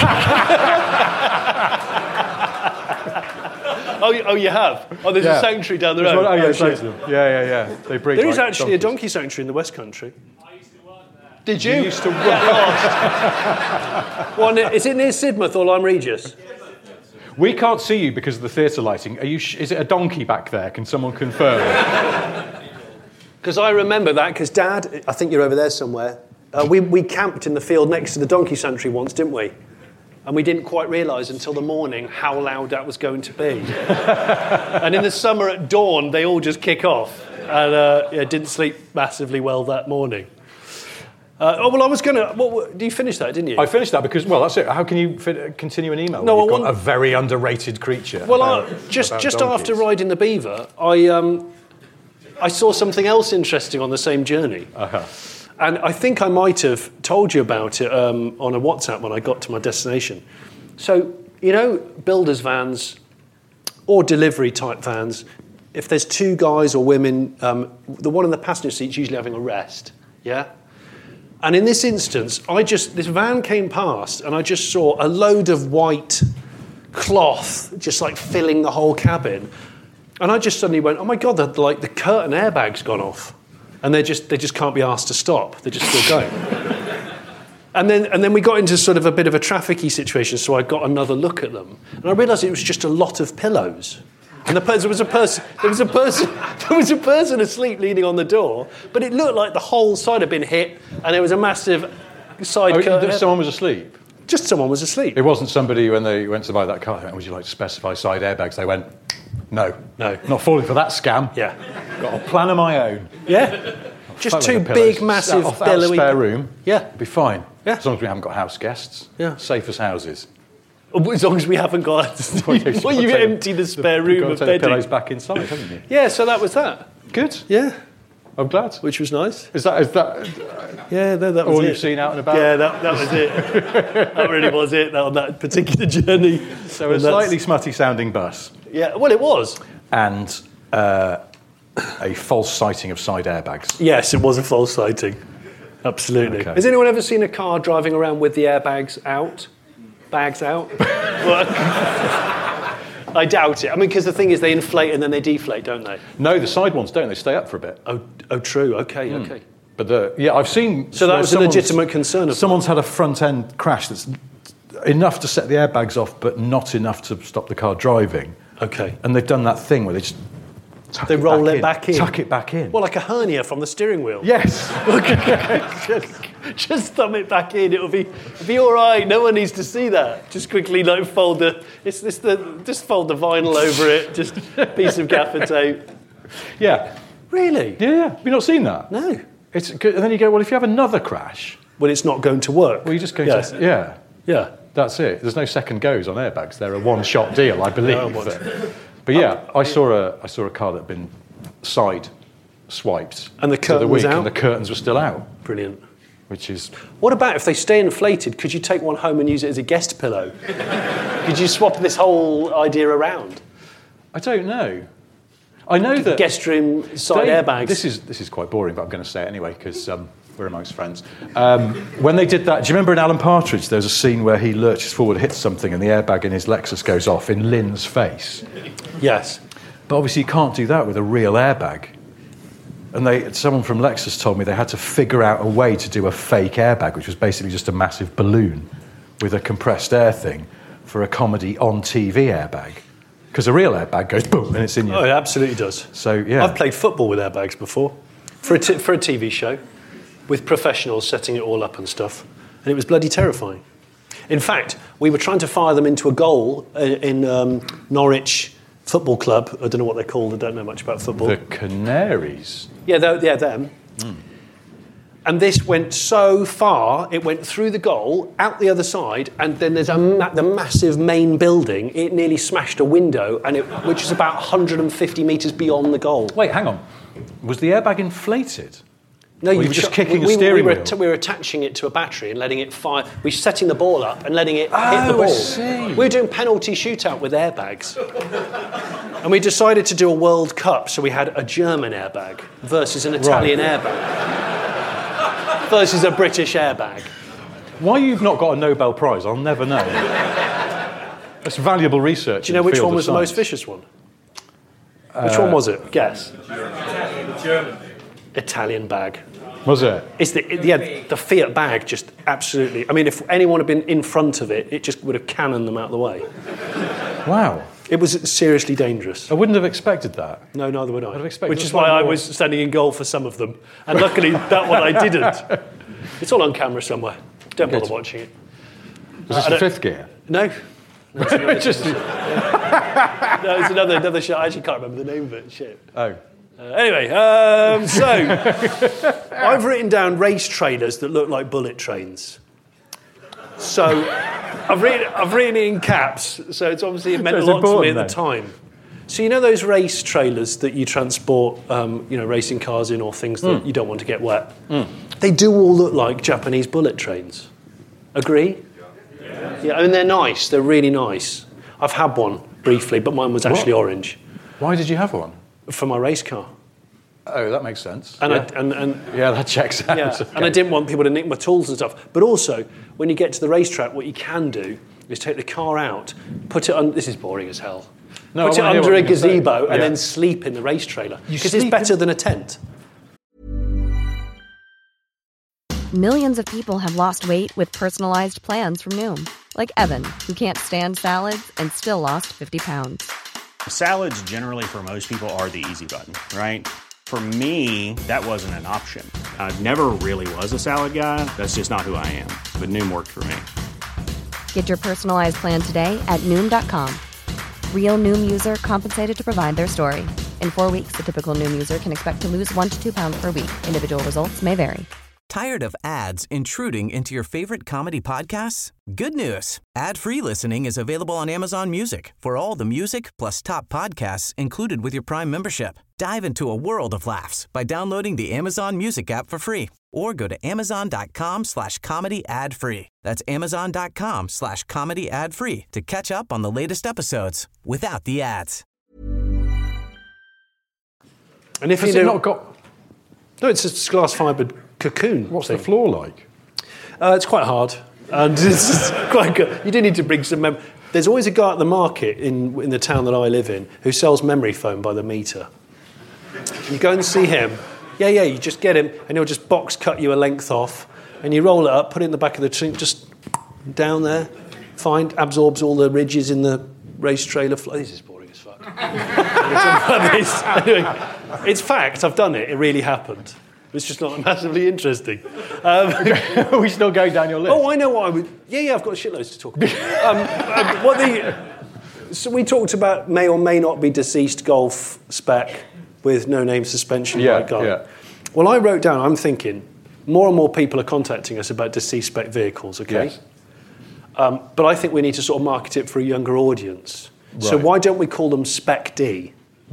Oh, you- oh, you have? Oh, there's
Yeah.
a sanctuary down the
There's
road.
one- oh, yeah,
shit.
loads of them. yeah, yeah, yeah. They breed
There is
like
actually a
donkeys.
donkey sanctuary in the West Country.
I used to work there.
Did you?
You used to
Get lost. One, is it near Sidmouth or Lyme Regis?
We can't see you because of the theatre lighting. Are you? Sh- is it a donkey back there? Can someone confirm?
Because I remember that, because Dad, I think you're over there somewhere, uh, we, we camped in the field next to the donkey sanctuary once, didn't we? And we didn't quite realise until the morning how loud that was going to be. And in the summer at dawn, they all just kick off. And uh, yeah, didn't sleep massively well that morning. Uh, oh, well, I was going to... What, you finished that, didn't you?
I finished that because, well, that's it. How can you fit, continue an email
No,
when you've
I
got
want-
a very underrated creature?
Well,
about,
I, just
about
just
donkeys?
after riding the Beaver, I um, I saw something else interesting on the same journey.
Uh-huh.
And I think I might have told you about it um, on a WhatsApp when I got to my destination. So, you know, builders' vans or delivery type vans, if there's two guys or women, um, the one in the passenger seat's usually having a rest, yeah? And in this instance, I just this van came past and I just saw a load of white cloth just like filling the whole cabin. And I just suddenly went, oh my God, the, like the curtain airbag's gone off. And they just they just can't be asked to stop. They're just still going. and then and then we got into sort of a bit of a trafficky situation, so I got another look at them. And I realised it was just a lot of pillows. And the person, there was a person, there was a person, there was a person asleep leaning on the door, but it looked like the whole side had been hit, and there was a massive side
Oh,
curtain.
someone was asleep?
Just someone was asleep.
It wasn't somebody when they went to buy that car, would you like to specify side airbags? They went, no.
No.
Not falling for that scam.
Yeah.
Got a plan of my own.
Yeah. Just
Fuck
two
with the pillows.
big, massive,
Out- out
billowy...
spare room.
Yeah.
Be fine.
Yeah.
As long as we haven't got house guests.
Yeah.
Safe as houses.
As long as we haven't got... well, you empty the spare room
You've
of
got to take the
bedding.
pillows back inside, haven't you?
Yeah, so that was that.
Good.
Yeah.
I'm glad.
Which was nice.
Is that, is that
Yeah, that, that was
all
it.
you've seen out and about?
Yeah, that, that was it. That really was it that, on that particular journey.
So a
And that's-
slightly smutty sounding bus
Yeah, well, it was.
and uh, a false sighting of side airbags.
Yes, it was a false sighting. Absolutely.
Okay.
Has anyone ever seen a car driving around with the airbags out? Bags out? Well, I doubt it. I mean, because the thing is, they inflate and then they deflate, don't they?
No, the side ones don't. They stay up for a bit.
Oh, oh, true. Okay, okay.
But the, yeah, I've seen.
So that
where
was a
someone's-
legitimate concern of
Someone's had a front end crash that's enough to set the airbags off, but not enough to stop the car driving.
Okay.
And they've done that thing where they just tuck
They
it
roll
back
it
in,
back in.
tuck it back in.
Well, like a hernia from the steering wheel.
Yes.
just, just thumb it back in. It'll be, it'll be all right. No one needs to see that. Just quickly, like fold the, it's, it's the, just fold the vinyl over it. Just a piece of gaffer tape.
Yeah.
Really?
Yeah. Yeah. Have you not seen that?
No.
It's good. And then you go, well, if you have another crash,
Well, it's not going to work.
well, you just go
Yes.
to yeah.
Yeah.
That's it. There's no second goes on airbags. They're a one-shot deal, I believe.
No, what-
but, but yeah, I saw a I saw a car that had been side swiped,
And the
to
curtain
the
was
week,
out?
and the curtains were still out,
Brilliant.
which is
What about if they stay inflated? Could you take one home and use it as a guest pillow? Could you swap this whole idea around?
I don't know. I know that
Guest room side
they-
airbags.
This is this is quite boring, but I'm going to say it anyway because um, we're amongst friends. Um, when they did that, do you remember in Alan Partridge? There was a scene where he lurches forward, hits something, and the airbag in his Lexus goes off in Lynn's face.
Yes.
But obviously, you can't do that with a real airbag. And they, someone from Lexus told me they had to figure out a way to do a fake airbag, which was basically just a massive balloon with a compressed air thing for a comedy on T V airbag. Because a real airbag goes boom and it's in you.
Oh, it absolutely does.
So, yeah.
I've played football with airbags before for a, t- for a T V show with professionals setting it all up and stuff. And it was bloody terrifying. In fact, we were trying to fire them into a goal in, in um, Norwich Football Club. I don't know what they're called. I don't know much about football.
The Canaries.
Yeah, they're, yeah, them. Mm. And this went so far, it went through the goal, out the other side, and then there's a ma- the massive main building. It nearly smashed a window, and it, which is about one hundred fifty metres beyond the goal.
Wait, hang on. Was the airbag inflated?
No,
you were just kicking
we,
a steering
we were,
wheel?
att- we were attaching it to a battery and letting it fire. We were setting the ball up and letting it hit the
Oh,
ball.
I see.
We were doing penalty shootout with airbags. And we decided to do a World Cup, so we had a German airbag versus an Italian airbag versus a British airbag.
Why you've not got a Nobel Prize, I'll never know. That's valuable research.
Do you know
in the
which
field
one
of
was the most
science.
vicious one? Which one was it? Guess.
German.
Italian bag.
Was it?
It's the, it, yeah, the Fiat bag just absolutely... I mean, if anyone had been in front of it, it just would have cannoned them out of the way.
Wow.
It was seriously dangerous.
I wouldn't have expected that.
No, neither would I.
I'd have expected
Which
a
is
slightly
why I
more-
was standing in goal for some of them. And luckily, that one I didn't. It's all on camera somewhere. Don't bother
Good.
watching it.
Was this
I
the
don't-
fifth gear?
No. That's another,
Just-
no, it's another, another show. I actually can't remember the name of it. Shit.
Oh.
Uh, anyway, um, so I've written down race trailers that look like bullet trains. So I've written, I've written it in caps, so it's obviously it meant
So it's
a lot to me at
important
the time. So you know those race trailers that you transport, um, you know, racing cars in or things that
Mm.
you don't want to get wet? Mm. They do all look like Japanese bullet trains. Agree? Yeah. Yeah, I mean they're nice. They're really nice. I've had one briefly, but mine was actually
What?
orange.
Why did you have one?
For my race car.
Oh, that makes sense.
And,
yeah.
I, and, and
yeah, that checks out.
yeah,
Okay.
and I didn't want people to nick my tools and stuff. But also, when you get to the racetrack, what you can do is take the car out, put it on. This is boring as hell.
No,
put
I
it
wanna hear
under
what
a
you're gonna say.
gazebo and
Yeah.
then sleep in the race trailer
You
because it's
sleep
better
in-
than a tent.
Millions of people have lost weight with personalized plans from Noom, like Evan, who can't stand salads and still lost fifty pounds.
Salads generally for most people are the easy button, right? For me, that wasn't an option. I never really was a salad guy. That's just not who I am. But Noom worked for me.
Get your personalized plan today at Noom dot com. Real Noom user compensated to provide their story. In four weeks, the typical Noom user can expect to lose one to two pounds per week. Individual results may vary.
Tired of ads intruding into your favorite comedy podcasts? Good news. Ad-free listening is available on Amazon Music for all the music plus top podcasts included with your Prime membership. Dive into a world of laughs by downloading the Amazon Music app for free or go to amazon.com slash comedy ad free. That's amazon.com slash comedy ad free to catch up on the latest episodes without the ads.
And if
Has
you
it
know,
not got...
No, it's a glass fibre cocoon.
What's
thing.
the floor like?
Uh, it's quite hard, and it's quite good. You do need to bring some mem- There's always a guy at the market in in the town that I live in who sells memory foam by the metre. You go and see him. Yeah, yeah. You just get him, and he'll just box cut you a length off, and you roll it up, put it in the back of the tree, just down there. Fine, absorbs all the ridges in the race trailer. Fl- this is boring as fuck. Anyway, it's fact. I've done it. It really happened. It's just not massively interesting. Um,
Are we still going down your list?
Oh, I know what I would... Yeah, yeah, I've got shitloads to talk about. um, um, what the... So we talked about may or may not be deceased golf spec with no-name suspension
Yeah,
by guy.
yeah.
Well, I wrote down, I'm thinking, more and more people are contacting us about deceased spec vehicles, OK?
Yes.
Um, but I think we need to sort of market it for a younger audience. So
Right.
why don't we call them Spec D?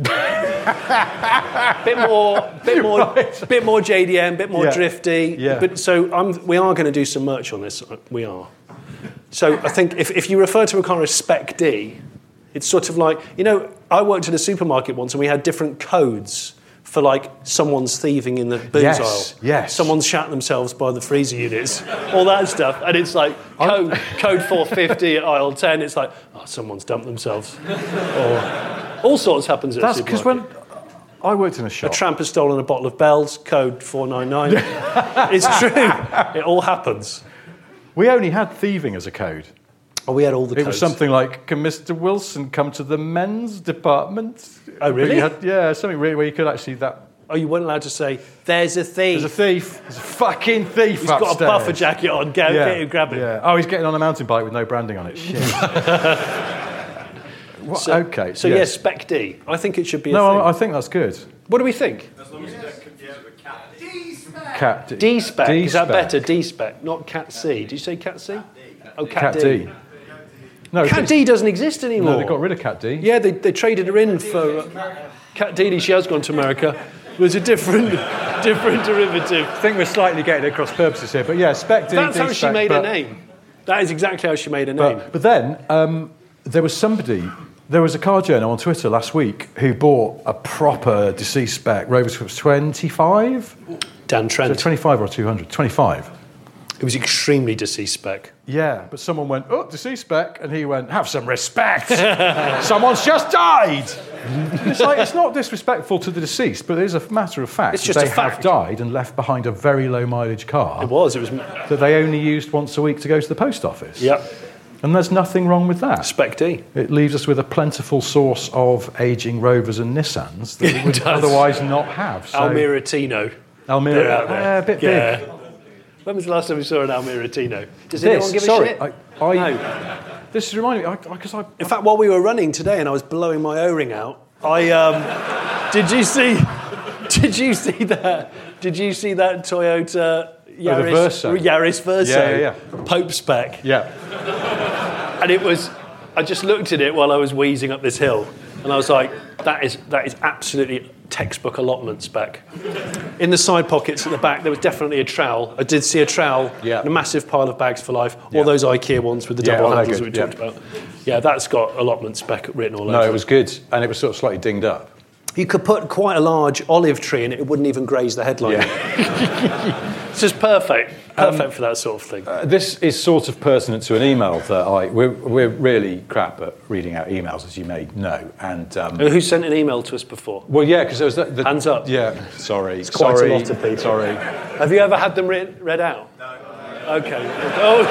bit more, bit more,
Right.
bit more J D M, bit more
Yeah.
drifty.
Yeah.
But so I'm, we are going to do some merch on this. We are. So I think if, if you refer to a car as Spec D, it's sort of like, you know, I worked at a supermarket once and we had different codes for like someone's thieving in the booze
Yes,
aisle.
yes.
Someone's shat themselves by the freezer units, all that stuff. And it's like code, code four fifty at aisle ten. It's like, oh, someone's dumped themselves. Or all sorts happens at
That's
a
because
supermarket.
when I worked in a
A
shop...
tramp has stolen a bottle of Bell's, code four nine nine. It's true. It all happens.
We only had thieving as a code.
Oh, we had all the
It
codes.
was something like, can Mister Wilson come to the men's department?
Oh, really?
But you had- yeah, something really where you could actually... that.
Oh, you weren't allowed to say, there's a thief.
There's a thief. There's a fucking thief
He's got a
upstairs.
buffer jacket on. Go,
Yeah,
get him, grab him.
Yeah. Oh, he's getting on a mountain bike with no branding on it. Shit. What?
So,
okay.
So, yes, Spec D. I think it should be a
No,
thing.
I, I think that's good.
What do we think?
As long as you don't confuse it with cat. D-spec.
Cat D.
D-Spec. Is that
D-Spec.
better? D-Spec, not Cat C. Did you say Cat C? Oh, Cat,
Cat D. No,
Cat D doesn't exist anymore.
No, they got rid of Cat D.
Yeah, they, they traded her in for... Uh, Cat D, she has gone to America. It was a different different derivative.
I think we're slightly getting across purposes here, but yeah, Spec D.
That's how she
D-Spec,
made
but,
her name. That is exactly how she made her name.
But, but then um, there was somebody, there was a car journal on Twitter last week who bought a proper deceased spec Rover Swift twenty-five.
Dan Trent.
So twenty-five or two hundred? twenty-five.
It was extremely deceased spec.
Yeah, but someone went, oh, deceased spec, and he went, have some respect. Someone's just died. It's like, it's not disrespectful to the deceased, but it is a matter of fact.
It's
that
just
they
a fact.
have died and left behind a very low mileage car
It was. It was.
that they only used once a week to go to the post office.
Yep.
And there's nothing wrong with that.
Spec D.
It leaves us with a plentiful source of ageing Rovers and Nissans that we
It
would
does.
otherwise not have. So
Almira Tino.
Almira,
They're out there.
yeah, a bit
Yeah.
big.
When was the last time we saw an Almira Tino? Does
This,
anyone give
sorry,
a shit?
I, I,
no.
This is reminding me, because I, I,
In fact, while we were running today and I was blowing my O-ring out, I um, did you see? Did you see that? Did you see that Toyota Yaris
Verso.
Yaris Verso
Yeah, yeah, yeah.
Pope spec?
yeah.
And it was. I just looked at it while I was wheezing up this hill, and I was like, "That is that is absolutely textbook allotment spec." In the side pockets at the back, there was definitely a trowel. I did see a trowel
Yeah.
and a massive pile of bags for life.
Yeah.
All those IKEA ones with the
Yeah,
double
oh, they're
handles that we
good,
talked
yeah.
about. Yeah, that's got allotment spec written all over.
No,
it.
it was good, and it was sort of slightly dinged up.
You could put quite a large olive tree in it; it wouldn't even graze the headline. It's just perfect, perfect
Um,
for that sort of thing.
Uh, this is sort of pertinent to an email that I... We're, we're really crap at reading out emails, as you may know, and... Um,
Who sent an email to us before?
well, yeah, because there was... The, the,
Hands up.
Yeah, sorry.
It's quite
sorry,
a lot of people.
Sorry.
Have you ever had them read, read out? No. Okay. Oh.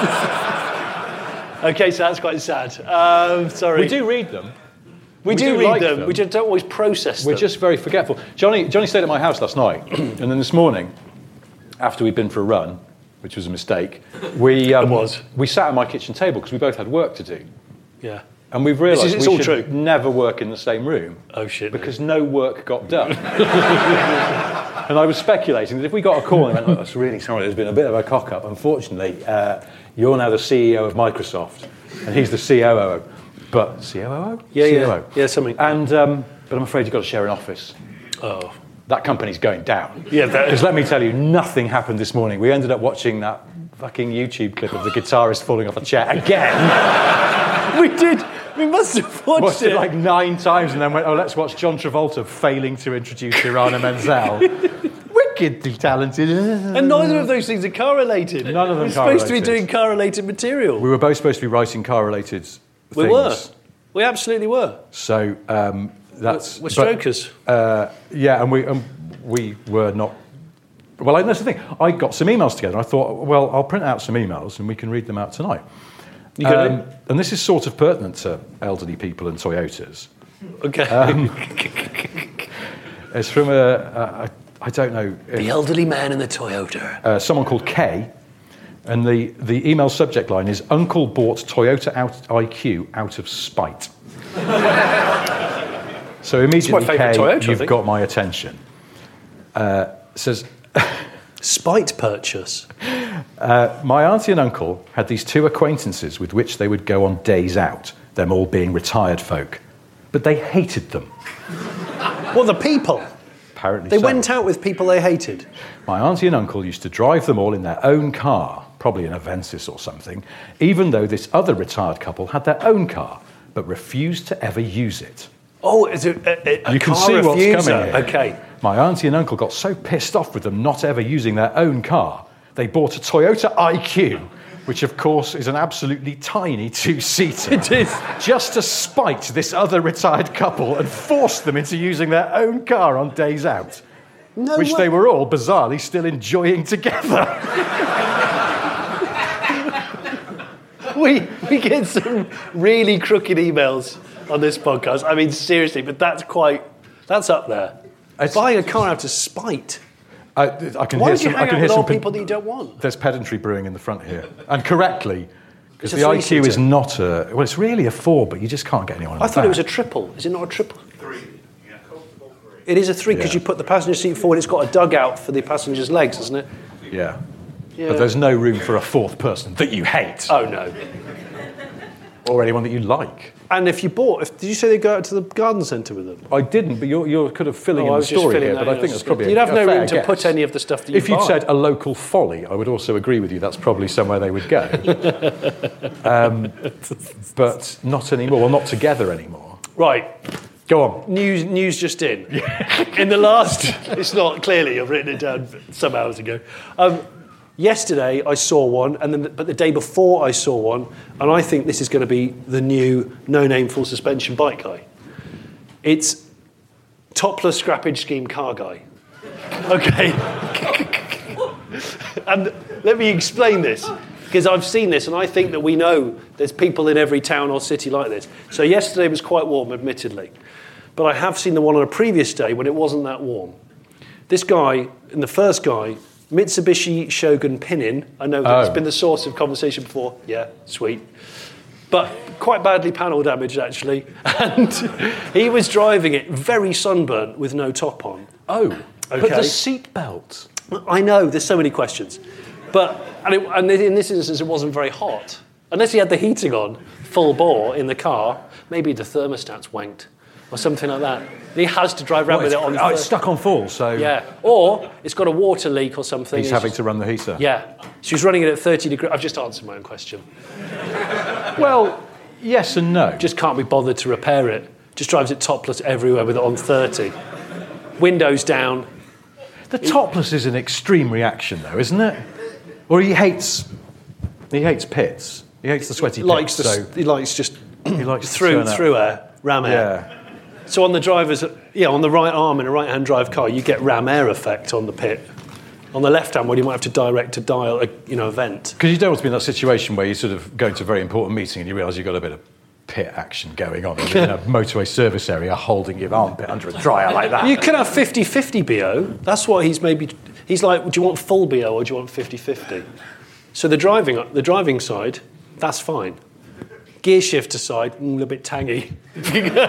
Okay, so that's quite sad. Um, sorry.
We do read them.
We,
we
do,
do
read
like
them.
them.
We just don't always process
We're
them.
just very forgetful. Johnny, Johnny stayed at my house last night, and then this morning, after we'd been for a run, which was a mistake, we um,
It was.
we sat at my kitchen table because we both had work to do.
Yeah.
And we've
This is-
realised
it's
we
all
should
true.
never work in the same room.
Oh, shit.
Because no work got done. And I was speculating that if we got a call and went, look, that's really sorry, there's been a bit of a cock-up. Unfortunately, uh, you're now the C E O of Microsoft, and he's the C O O. But C O O?
Yeah,
C O O.
yeah. Yeah, something.
And, um, but I'm afraid you've got to share an office.
Oh.
That company's going down.
Yeah, that-
Because let me tell you, nothing happened this morning. We ended up watching that fucking YouTube clip of the guitarist falling off a chair again.
We did. We must have watched,
Watched
it.
it like nine times and then went, oh, let's watch John Travolta failing to introduce Irana Menzel. Wickedly talented.
And neither of those things are correlated.
None of them
We're supposed to be
correlated.
doing correlated material.
We were both supposed to be writing correlated things.
We were. We absolutely were.
So um, that's...
We're
but,
strokers.
Uh, yeah, and we um, we were not... Well, I, that's the thing. I got some emails together. I thought, well, I'll print out some emails and we can read them out tonight.
You got
Um, and this is sort of pertinent to elderly people and Toyotas.
Okay.
Um, it's from a, a, a I don't know.
The elderly man in the Toyota.
Uh, someone called Kay, and the, the email subject line is Uncle bought Toyota out I Q out of spite. So immediately,
It's my favourite
Kay,
Toyota, I
you've
think.
got my attention. Uh, says,
Spite purchase.
uh, my auntie and uncle had these two acquaintances with which they would go on days out, them all being retired folk, but they hated them.
What, the people?
Apparently
They
so.
went out with people they hated.
My auntie and uncle used to drive them all in their own car, probably an Avensis or something, even though this other retired couple had their own car, but refused to ever use it.
Oh, is it a, a, a
You can
car
see what's
refuser?
coming here.
Okay.
My auntie and uncle got so pissed off with them not ever using their own car, they bought a Toyota I Q, which of course is an absolutely tiny two-seater.
It is.
Just to spite this other retired couple and force them into using their own car on days out,
No
which
way.
they were all bizarrely still enjoying together.
We, we get some really crooked emails on this podcast. I mean, seriously, but that's quite... That's up there.
It's-
Buying a car out of spite.
I, I can
Why
hear
would you
some. I
hang
can
out
hear
with
some.
old
pe-
people that you don't want?
There's pedantry brewing in the front here, and correctly, because
It's a
the I Q is
three-seater.
not a. Well, it's really a four, but you just can't get anyone. in
I
the
thought it was a
back.
triple. Is it not a triple?
Three. Yeah, comfortable three.
It is a three because
Yeah.
you put the passenger seat forward. It's got a dugout for the passenger's legs, isn't it?
Yeah.
Yeah.
But there's no room for a fourth person that you hate,
Oh, no.
or anyone that you like.
And if you bought... If, did you say they go out to the garden centre with them?
I didn't, but you're, you're kind of filling
Oh,
in
I
the
was just
story
filling
here.
that
But
in.
I think
I was
that's probably
You'd
a,
have no
a fair
room to
guess.
put any of the stuff that you
If you'd
buy.
said a local folly, I would also agree with you. That's probably somewhere they would go. um, but not anymore. Well, not together anymore.
Right.
Go on.
News, news just in. In the last, it's not clearly. I've written it down some hours ago. Um, yesterday I saw one, and then but the day before I saw one, and I think this is going to be the new no-name full suspension bike guy. It's topless scrappage scheme car guy. Okay. And let me explain this. Because I've seen this, and I think that we know there's people in every town or city like this. So yesterday was quite warm, admittedly. But I have seen the one on a previous day when it wasn't that warm. This guy, and the first guy, Mitsubishi Shogun Pinin, I know that's
Oh.
been the source of conversation before. Yeah, sweet. But quite badly panel damaged, actually. And he was driving it very sunburnt with no top on.
Oh, but
Okay.
the seat belt.
I know, there's so many questions. But, and, it, and in this instance, it wasn't very hot. Unless he had the heating on, full bore, in the car, maybe the thermostat's wanked, or something like that. And he has to drive around
What,
with it
it's,
on...
oh,
thir-
it's stuck on full, so
Yeah. Or it's got a water leak or something.
he's
It's-
having to run the heater.
Yeah. She was running it at thirty degrees. I've just answered my own question.
Well, yes and no.
Just can't be bothered to repair it. Just drives it topless everywhere with it on thirty. Windows down.
The topless is an extreme reaction, though, isn't it? Or he hates, he hates pits. He hates the sweaty
He likes,
pits.
the,
so
he likes just
he likes to
through,
turn up.
through air, ram air.
Yeah.
So on the driver's, yeah, on the right arm in a right-hand drive car, you get ram air effect on the pit. On the left-hand one, you might have to direct to dial a, you know, a vent.
Because you don't want to be in that situation where you're sort of going to a very important meeting and you realise you've got a bit of pit action going on and you're in a motorway service area holding your armpit under a dryer like that.
You can have fifty-fifty B O. That's what he's maybe... He's like, do you want full B O or do you want fifty-fifty? So the driving, the driving side, that's fine. Gear shifter side, mm, a little bit tangy. A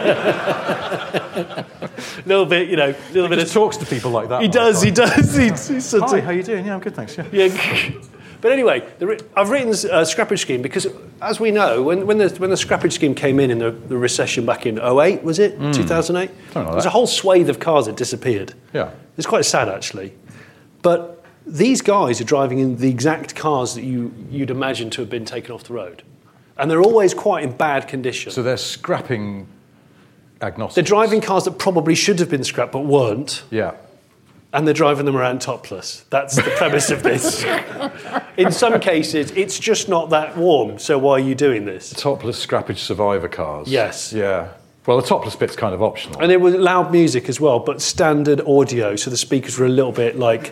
little bit, you know, a little
he
bit
just
of...
talks to people like that.
He does, he does. He's, he's sort
Hi,
of,
how you doing? Yeah, I'm good, thanks. Yeah.
yeah. But anyway, the, I've written a scrappage scheme because, as we know, when, when, the, when the scrappage scheme came in in the, the recession back in oh eight, was it?
Mm.
two thousand eight?
Something like
There's
that.
a whole swathe of cars that disappeared.
Yeah.
It's quite sad, actually. But these guys are driving in the exact cars that you, you'd imagine to have been taken off the road. And they're always quite in bad condition.
So they're scrapping agnostics.
They're driving cars that probably should have been scrapped but weren't.
Yeah.
And they're driving them around topless. That's the premise of this. In some cases, it's just not that warm, so why are you doing this?
Topless scrappage survivor cars.
Yes.
Yeah. Well, the topless bit's kind of optional.
And it was loud music as well, but standard audio, so the speakers were a little bit like,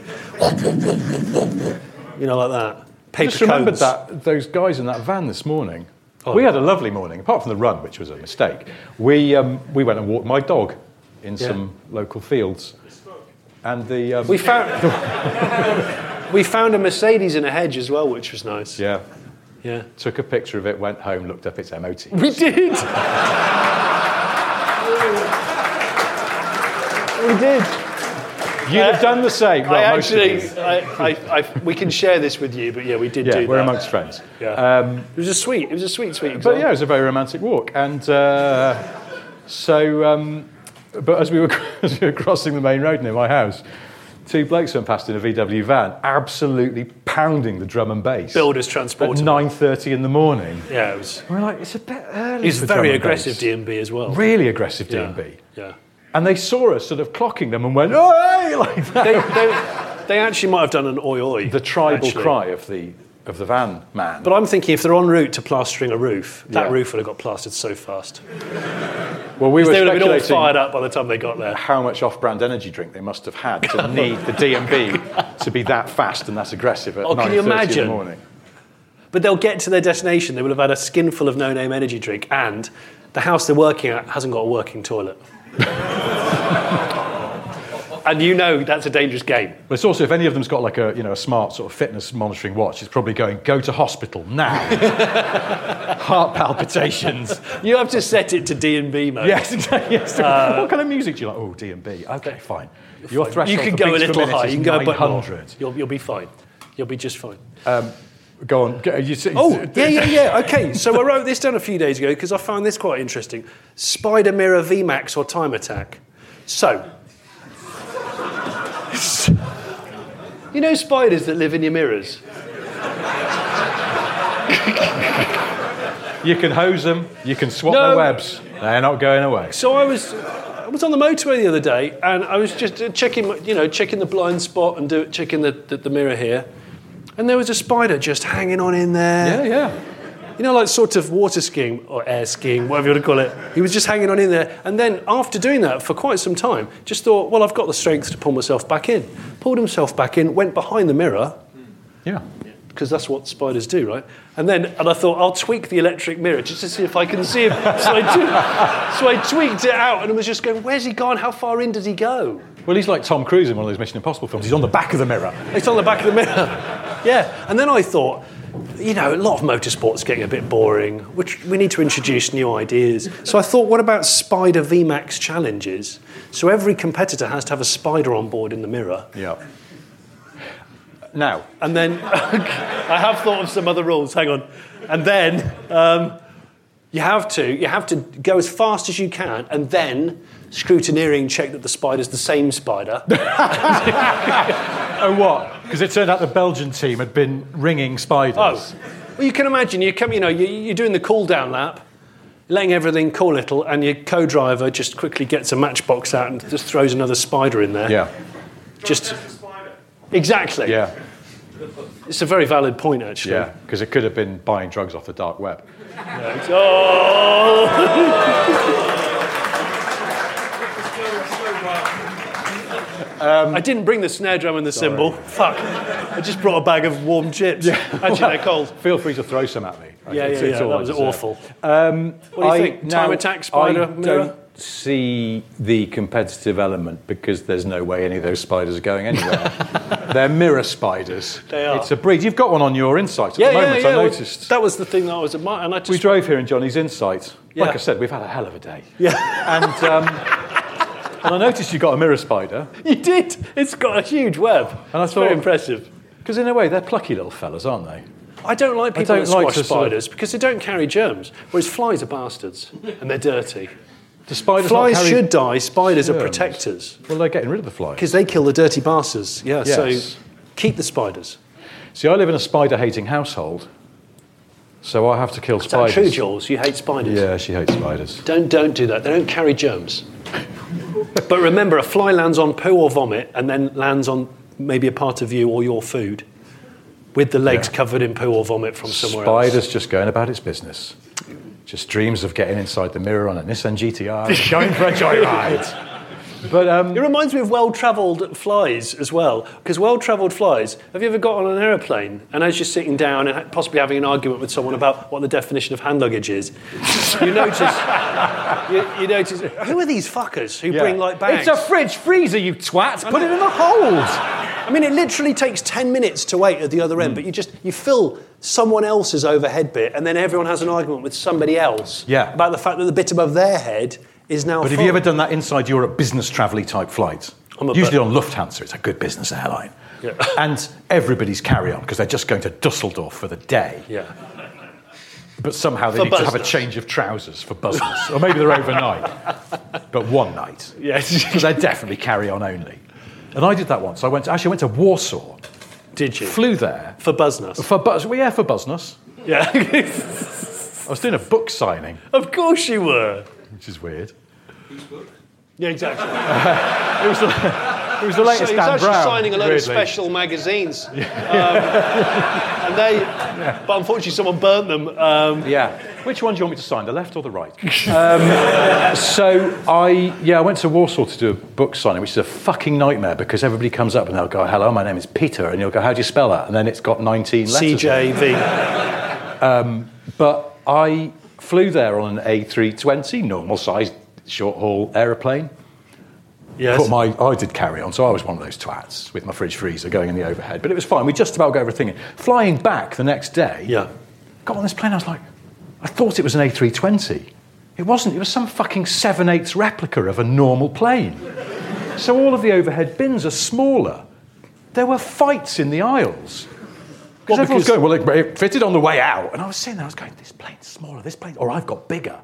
you know, like that. Paper
I just remembered
cones.
that those guys in that van this morning.
Oh.
We had a lovely morning, apart from the run, which was a mistake. We um, we went and walked my dog in
Yeah.
some local fields. And the um,
We found we found a Mercedes in a hedge as well, which was nice.
yeah,
Yeah.
took a picture of it, went home, looked up its M O T.
We did. we did.
You'd have done the same. Well,
I
most of
actually,
you.
I, I, I, we can share this with you, but yeah, we did
Yeah,
do
we're
that.
amongst friends.
Yeah.
Um,
it was a sweet, it was a sweet, sweet
But
example.
yeah, it was a very romantic walk. And uh, so, um, but as we were as we were crossing the main road near my house, two blokes went past in a V W van, absolutely pounding the drum and bass.
Builders transport.
At nine thirty in the morning.
Yeah, it was.
We're like, it's a bit early.
It was
for
very
drum and
aggressive
bass.
D and B as well.
Really aggressive D
Yeah.
and B.
Yeah.
And they saw us sort of clocking them and went, oh, hey, like that.
They, they, they actually might have done an oi oi.
The tribal
actually.
cry of the of the van man.
But I'm thinking if they're en route to plastering a roof, that
Yeah.
roof would have got plastered so fast.
well, we were
They would have been all
speculating
fired up by the time they got there.
how much off-brand energy drink they must have had to need the D and B to be that fast and that aggressive at
Oh, can
nine
you
thirty in
imagine?
the morning.
But they'll get to their destination, they will have had a skinful of no-name energy drink, and the house they're working at hasn't got a working toilet. And you know that's a dangerous game.
But it's also, if any of them's got like a, you know, a smart sort of fitness monitoring watch, it's probably going, go to hospital now. Heart palpitations.
You have to set it to D and B mode.
Yes, exactly. Yes.
Uh,
what kind of music do you like? Oh, D and B. Okay, fine. Your
Fine.
threshold
You can
for
go a
beats per
little
minute
high,
is
you can go a bit more.
nine hundred.
You'll, you'll be fine. You'll be just fine.
Um, go on. Go, you see,
Oh, yeah, yeah, yeah. Okay, so I wrote this down a few days ago because I found this quite interesting. Spider Mirror V MAX or Time Attack. So, you know spiders that live in your mirrors?
You can hose them, you can swap
No.
their webs. They're not going away.
So I was, I was on the motorway the other day, and I was just uh, checking, my- you know, checking the blind spot and do, checking the, the, the mirror here, and there was a spider just hanging on in there.
Yeah, yeah.
You know, like sort of water skiing or air skiing, whatever you want to call it. He was just hanging on in there, and then after doing that for quite some time, just thought, well, I've got the strength to pull myself back in. Pulled himself back in, went behind the mirror.
Yeah.
Because that's what spiders do, right? And then, and I thought, I'll tweak the electric mirror just to see if I can see him. So I, do, so I tweaked it out and was just going, where's he gone? How far in does he go?
Well, he's like Tom Cruise in one of those Mission Impossible films. He's on the back of the mirror.
It's on the back of the mirror. Yeah. And then I thought, you know, a lot of motorsport's getting a bit boring, which we need to introduce new ideas. So I thought, what about Spider V MAX challenges? So every competitor has to have a spider on board in the mirror.
Yeah. Now.
And then, I have thought of some other rules, hang on. And then, um, you have to, you have to go as fast as you can and then scrutineering check that the spider's the same spider.
Oh, what? Because it turned out the Belgian team had been ringing spiders.
Oh, well, you can imagine, you come, you know, you, you're doing the cool down lap, letting everything cool a little, and your co-driver just quickly gets a matchbox out and just throws another spider in there.
Yeah.
Just exactly.
Yeah.
It's a very valid point, actually.
Yeah, because it could have been buying drugs off the dark web.
Yeah, it's- oh! um, I didn't bring the snare drum and the
Sorry.
cymbal. Fuck. I just brought a bag of warm chips.
Yeah.
Actually, they're cold.
Feel free to throw some at me.
Yeah,
It's-
yeah,
it's
yeah.
all
That
I
was
deserve.
awful.
Um,
What do you
I-
think?
now,
Time attack, spider,
I
mirror?
don't see the competitive element because there's no way any of those spiders are going anywhere. They're mirror spiders.
They are.
It's a breed. You've got one on your Insight at
Yeah,
the moment,
yeah, yeah.
I noticed.
That was the thing that I was admiring. And I just,
We drove here in Johnny's Insight.
Yeah.
Like I said, we've had a hell of a day.
Yeah.
And, um, and I noticed you got a mirror spider.
You did. It's got a huge web.
And I
it's
thought,
very impressive.
Because in a way, they're plucky little fellas, aren't they?
I don't like people
don't
that
like
squash
to sort of-
spiders because they don't carry germs, whereas flies are bastards and they're dirty.
The spiders
Flies
not carry
should die. Spiders are
germs.
protectors
Well, they're getting rid of the flies.
because they kill the dirty bastards. Yeah,
Yes.
so keep the spiders.
See, I live in a spider-hating household, so I have to kill
Is that
spiders.
true, Jules? You hate spiders?
Yeah, she hates spiders.
Don't don't do that. They don't carry germs. But remember, a fly lands on poo or vomit and then lands on maybe a part of you or your food with the legs
Yeah.
covered in poo or vomit from somewhere
Spiders
else.
just going about its business. Just dreams of getting inside the mirror on a Nissan G T R, going for a joyride. But um,
It reminds me of well-travelled flies as well, because well-travelled flies, have you ever got on an aeroplane and as you're sitting down and possibly having an argument with someone about what the definition of hand luggage is, you notice, you, you notice, who are these fuckers who
yeah.
bring like bags?
It's a fridge freezer, you twat. Put it in the hold.
I mean, it literally takes ten minutes to wait at the other end,
Mm.
but you just, you fill someone else's overhead bit and then everyone has an argument with somebody else
Yeah.
about the fact that the bit above their head is now
But have
full.
you ever done that inside Europe business travel-y type flight?
I'm a
Usually
bit-
on Lufthansa, it's a good business airline.
Yeah.
And everybody's carry-on because they're just going to Dusseldorf for the day.
Yeah.
But somehow they
For
need to have a
business.
change of trousers for business. Or maybe they're overnight. But one night.
Yes.
So they're definitely carry-on only. And I did that once. I went to, actually went to Warsaw.
Did you?
Flew there.
For Business.
For buzz, well, yeah, for Business.
Yeah.
I was doing a book signing,
Of course you were.
which is weird.
Yeah, exactly.
It was the, it was the
So
latest
he was
Dan
actually
Brown.
signing a load of
weirdly.
special magazines. Um, and they, but unfortunately someone burnt them. Um,
Yeah. Which one do you want me to sign, the left or the right? um, so I, yeah, I went to Warsaw to do a book signing, which is a fucking nightmare because everybody comes up and they'll go, "Hello, my name is Peter," and you'll go, "How do you spell that?" And then it's got nineteen letters.
C J V.
Um, but I flew there on an A three twenty, normal-sized short-haul aeroplane.
Yes.
Put my, I did carry on, so I was one of those twats with my fridge freezer going in the overhead. But it was fine. We just about got everything in. Flying back the next day,
Yeah.
got on this plane. I was like, I thought it was an A three twenty. It wasn't. It was some fucking seven eighths replica of a normal plane. So all of the overhead bins are smaller. There were fights in the aisles. Because
Well,
everyone's
because-
going, well, it, it fitted on the way out. And I was sitting there, I was going, this plane's smaller, this plane, or I've got bigger.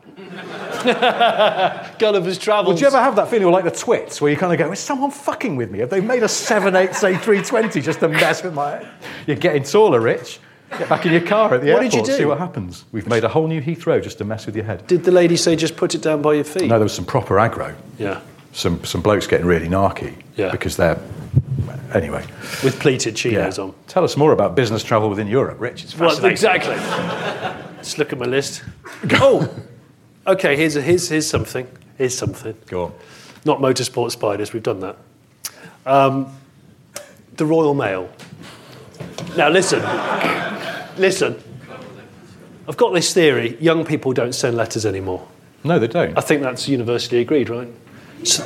Gulliver's Travels.
Would you ever have that feeling like the twits, where you kind of go, is someone fucking with me? Have they made a seven eighths A three twenty just to mess with my head? You're getting taller, Rich. Get back in your car at the
What
airport,
did you do?
see what happens. We've made a whole new Heathrow just to mess with your head.
Did the lady say just put it down by your feet?
No, there was some proper aggro.
Yeah.
Some some blokes getting really narky.
Yeah.
Because they're... Anyway.
With pleated chinos
Yeah.
on.
Tell us more about business travel within Europe, Rich. It's
Well,
fascinating.
exactly. Let's look at my list. Oh, okay. Here's a, here's here's something. Here's something.
Go on.
Not motorsport spiders. We've done that. Um, the Royal Mail. Now listen, listen. I've got this theory: young people don't send letters anymore.
No, they don't.
I think that's universally agreed, right? So,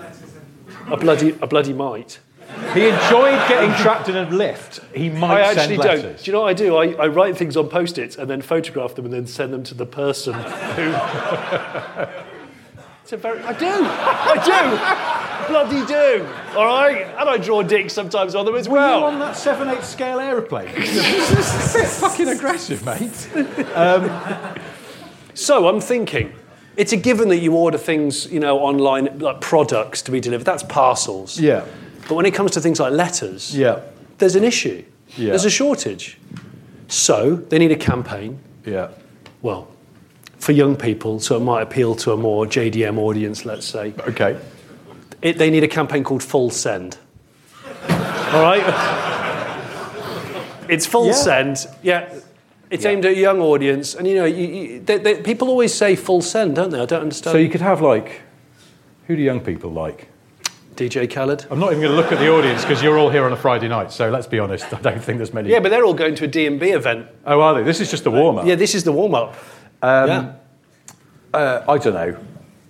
I bloody, I bloody might.
He enjoyed getting trapped in a lift. He might
I
send
actually
letters.
don't. Do you know what I do? I, I write things on post-its and then photograph them and then send them to the person who... It's a very... I do! I do! Bloody do! All right? And I draw dicks sometimes on them as
Were
well.
you on that seven eighths scale aeroplane? It's a bit fucking aggressive, mate. Um,
So I'm thinking, it's a given that you order things, you know, online, like products to be delivered. That's parcels.
yeah.
But when it comes to things like letters,
Yeah.
there's an issue.
Yeah.
There's a shortage. So they need a campaign.
Yeah.
Well, for young people, so it might appeal to a more J D M audience, let's say.
Okay.
It, they need a campaign called Full Send. All right? It's Full
Yeah.
Send. Yeah. It's
Yeah.
aimed at a young audience. And, you know, you, you, they, they, people always say Full Send, don't they? I don't understand.
So you could have, like, who do young people like?
D J Khaled?
I'm not even going to look at the audience because you're all here on a Friday night, so let's be honest, I don't think there's many.
Yeah, but they're all going to a D and B event.
Oh, are they? This is just a warm-up.
Yeah, this is the warm-up.
Um,
yeah.
uh, I don't know.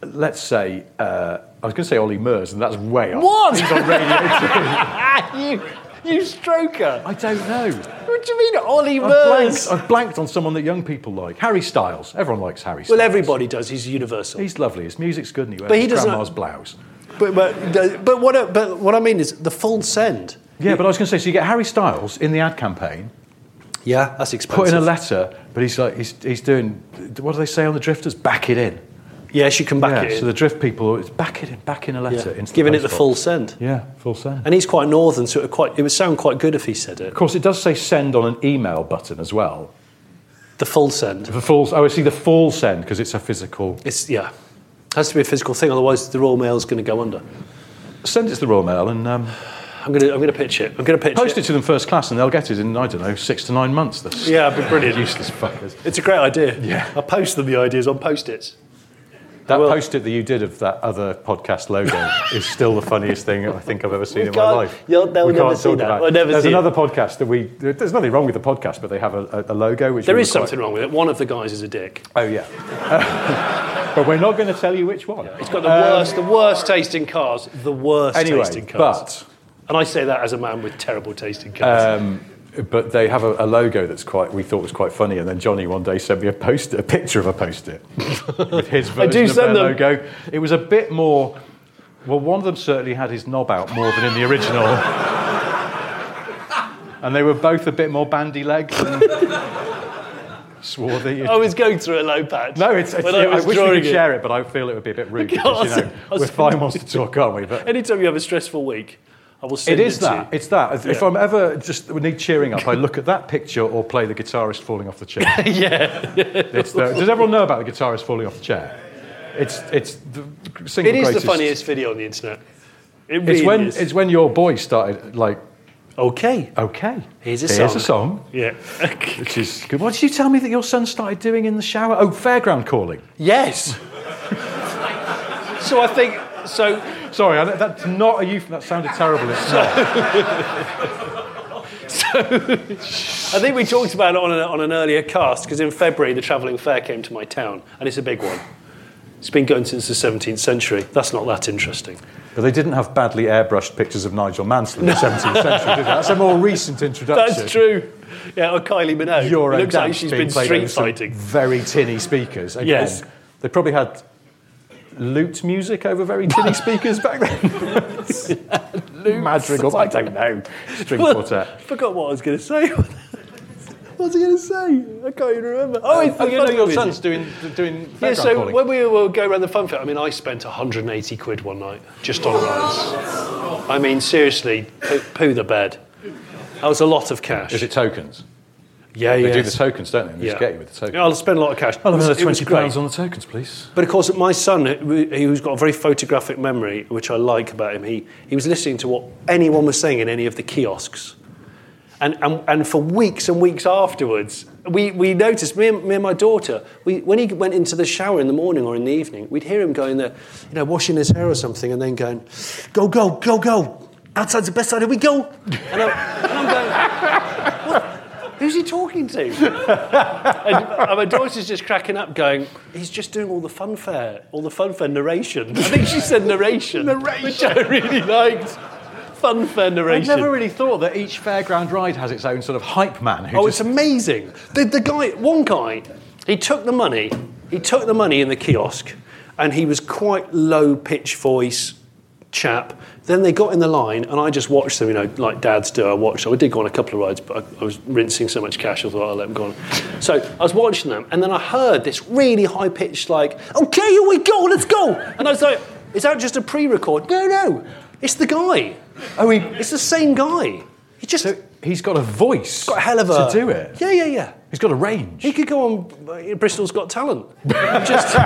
let's say, uh, I was going to say Ollie Murs, and that's way off.
What?
He's on Radio two.
you, you stroker.
I don't know.
What do you mean, Ollie
I've
Murs?
blanked, I've blanked on someone that young people like. Harry Styles. Everyone likes Harry Styles.
Well, everybody does. He's universal.
He's lovely. His music's good, and he wears
But he
his
doesn't-
grandma's blouse.
But but but what I- but what I mean is the full send.
Yeah, but I was going to say, so you get Harry Styles in the ad campaign,
Yeah, that's expensive.
put in a letter, but he's like, he's, he's doing, what do they say on the Drifters? Back it in.
Yes, you can back
yeah,
it in.
so the Drift people, it's back it in, back in a letter.
Yeah.
Into
Giving
the
it the
post
full
box.
send.
Yeah, full send.
And he's quite northern, so it, quite, it would sound quite good if he said it.
Of course, it does say send on an email button as well.
The full send.
The full, oh, I see the full send, because it's a physical...
It's, yeah. It has to be a physical thing, otherwise the Royal Mail's going to go under.
Send it to the Royal Mail and... Um,
I'm going to I'm going to pitch it. I'm going to pitch
post
it.
it to them first class and they'll get it in, I don't know, six to nine months. This
Yeah, it'd be brilliant.
Useless fuckers.
It's a great idea.
Yeah.
I'll post them the ideas on Post-its.
That
Well-
post-it that you did of that other podcast logo is still the funniest thing I think I've ever seen
We
in my
can't-
life.
you'll- they'll
we
never
can't
see
talk
that.
about
We'll never
There's
see
another
it.
podcast that we... There's nothing wrong with the podcast, but they have a, a, a logo which...
There
we
is
were quite-
something wrong with it. One of the guys is a dick.
Oh, yeah. Uh, but we're not going to tell you which one.
It's got the
Um,
worst, the worst taste in cars. The worst
Anyway,
taste in cars.
but...
And I say that as a man with terrible taste in cars.
Um, but they have a, a logo that's quite, we thought was quite funny, and then Johnny one day sent me a post, a picture of a post-it with his version
I do
of
send
their
them.
logo. It was a bit more. Well, one of them certainly had his knob out more than in the original, and they were both a bit more bandy-legged and swarthy.
I was going through a low patch.
No, it's. it's
when
yeah,
I
I,
was
wish we
drawing
could
it.
share it, but I feel it would be a bit rude.
I
Because, you know,
can't- I was-
we're fine wants to talk, aren't we? But
Anytime you have a stressful week, I will send
it is
it
that.
to
It's that. If
Yeah.
I'm ever just need cheering up, I look at that picture or play the guitarist falling off the chair.
you. yeah.
It's the, does everyone know about the guitarist falling off the chair? It's it's the single
It is the
greatest.
funniest video on the internet. It
It's
really
when
is.
it's when your boy started like
okay.
okay.
Here's a
Here's
song.
a song.
Yeah.
Which is good. What did you tell me that your son started doing in the shower? Oh, fairground calling.
Yes. So I think so.
Sorry, I, that's not a youth. That sounded terrible. It's not.
I think we talked about it on, a, on an earlier cast because in February the travelling fair came to my town and it's a big one. It's been going since the seventeenth century. That's not that interesting.
But they didn't have badly airbrushed pictures of Nigel Mansell in the seventeenth century, did they? That's a more recent introduction.
That's true. Yeah, or Kylie Minogue.
Euro
it looks like
dance
she's
being
been
played
street
over some
fighting.
very tinny speakers. Again,
Yes.
They probably had lute music over very tinny speakers back then. Madrigals, I don't know. String
Well,
quartet.
I forgot what I was going to say. What was I going to say? I can't even remember. Oh, it's
Oh,
the
you know
fun
your
music.
son's doing doing
Yeah,
fairground
so
calling.
when we were going around the fun fair, I mean, I spent one hundred eighty quid one night just on rides. I mean, seriously, poo, poo the bed. That was a lot of cash.
Is it tokens?
Yeah,
They
yeah.
do the tokens, don't they? They just
Yeah.
get you with the tokens.
Yeah, I'll spend a lot of cash.
I'll have
It was-
another
it was
twenty
great.
pounds on the tokens, please.
But of course, my son, who- who's got a very photographic memory, which I like about him, he, he was listening to what anyone was saying in any of the kiosks. And, and, and for weeks and weeks afterwards, we, we noticed, me and, me and my daughter, we, when he went into the shower in the morning or in the evening, we'd hear him going there, you know, washing his hair or something, and then going, go, go, go, go. Outside's the best side, here we go. And I'm, and I'm going, what? Who's he talking to? and, and my daughter's just cracking up going, he's just doing all the funfair, all the funfair narration. I think she said narration,
Narration.
which I really liked. Funfair
I've
narration.
never really thought that each fairground ride has its own sort of hype man. Who
Oh,
just,
it's amazing. The, the guy, one guy, he took the money, he took the money in the kiosk, and he was quite low pitch voice chap. Then they got in the line, and I just watched them, you know, like dads do. I watched them. I did go on a couple of rides, but I, I was rinsing so much cash, I thought I'll let them go on. So I was watching them, and then I heard this really high pitched, like, okay, here we go, let's go. And I was like, is that just a pre-record? No, no, it's the guy.
oh, he,
It's the same guy. He just
so he's got a voice.
got a hell of a
to do it.
Yeah, yeah, yeah.
He's got a range.
He could go on uh, Bristol's Got Talent. and just,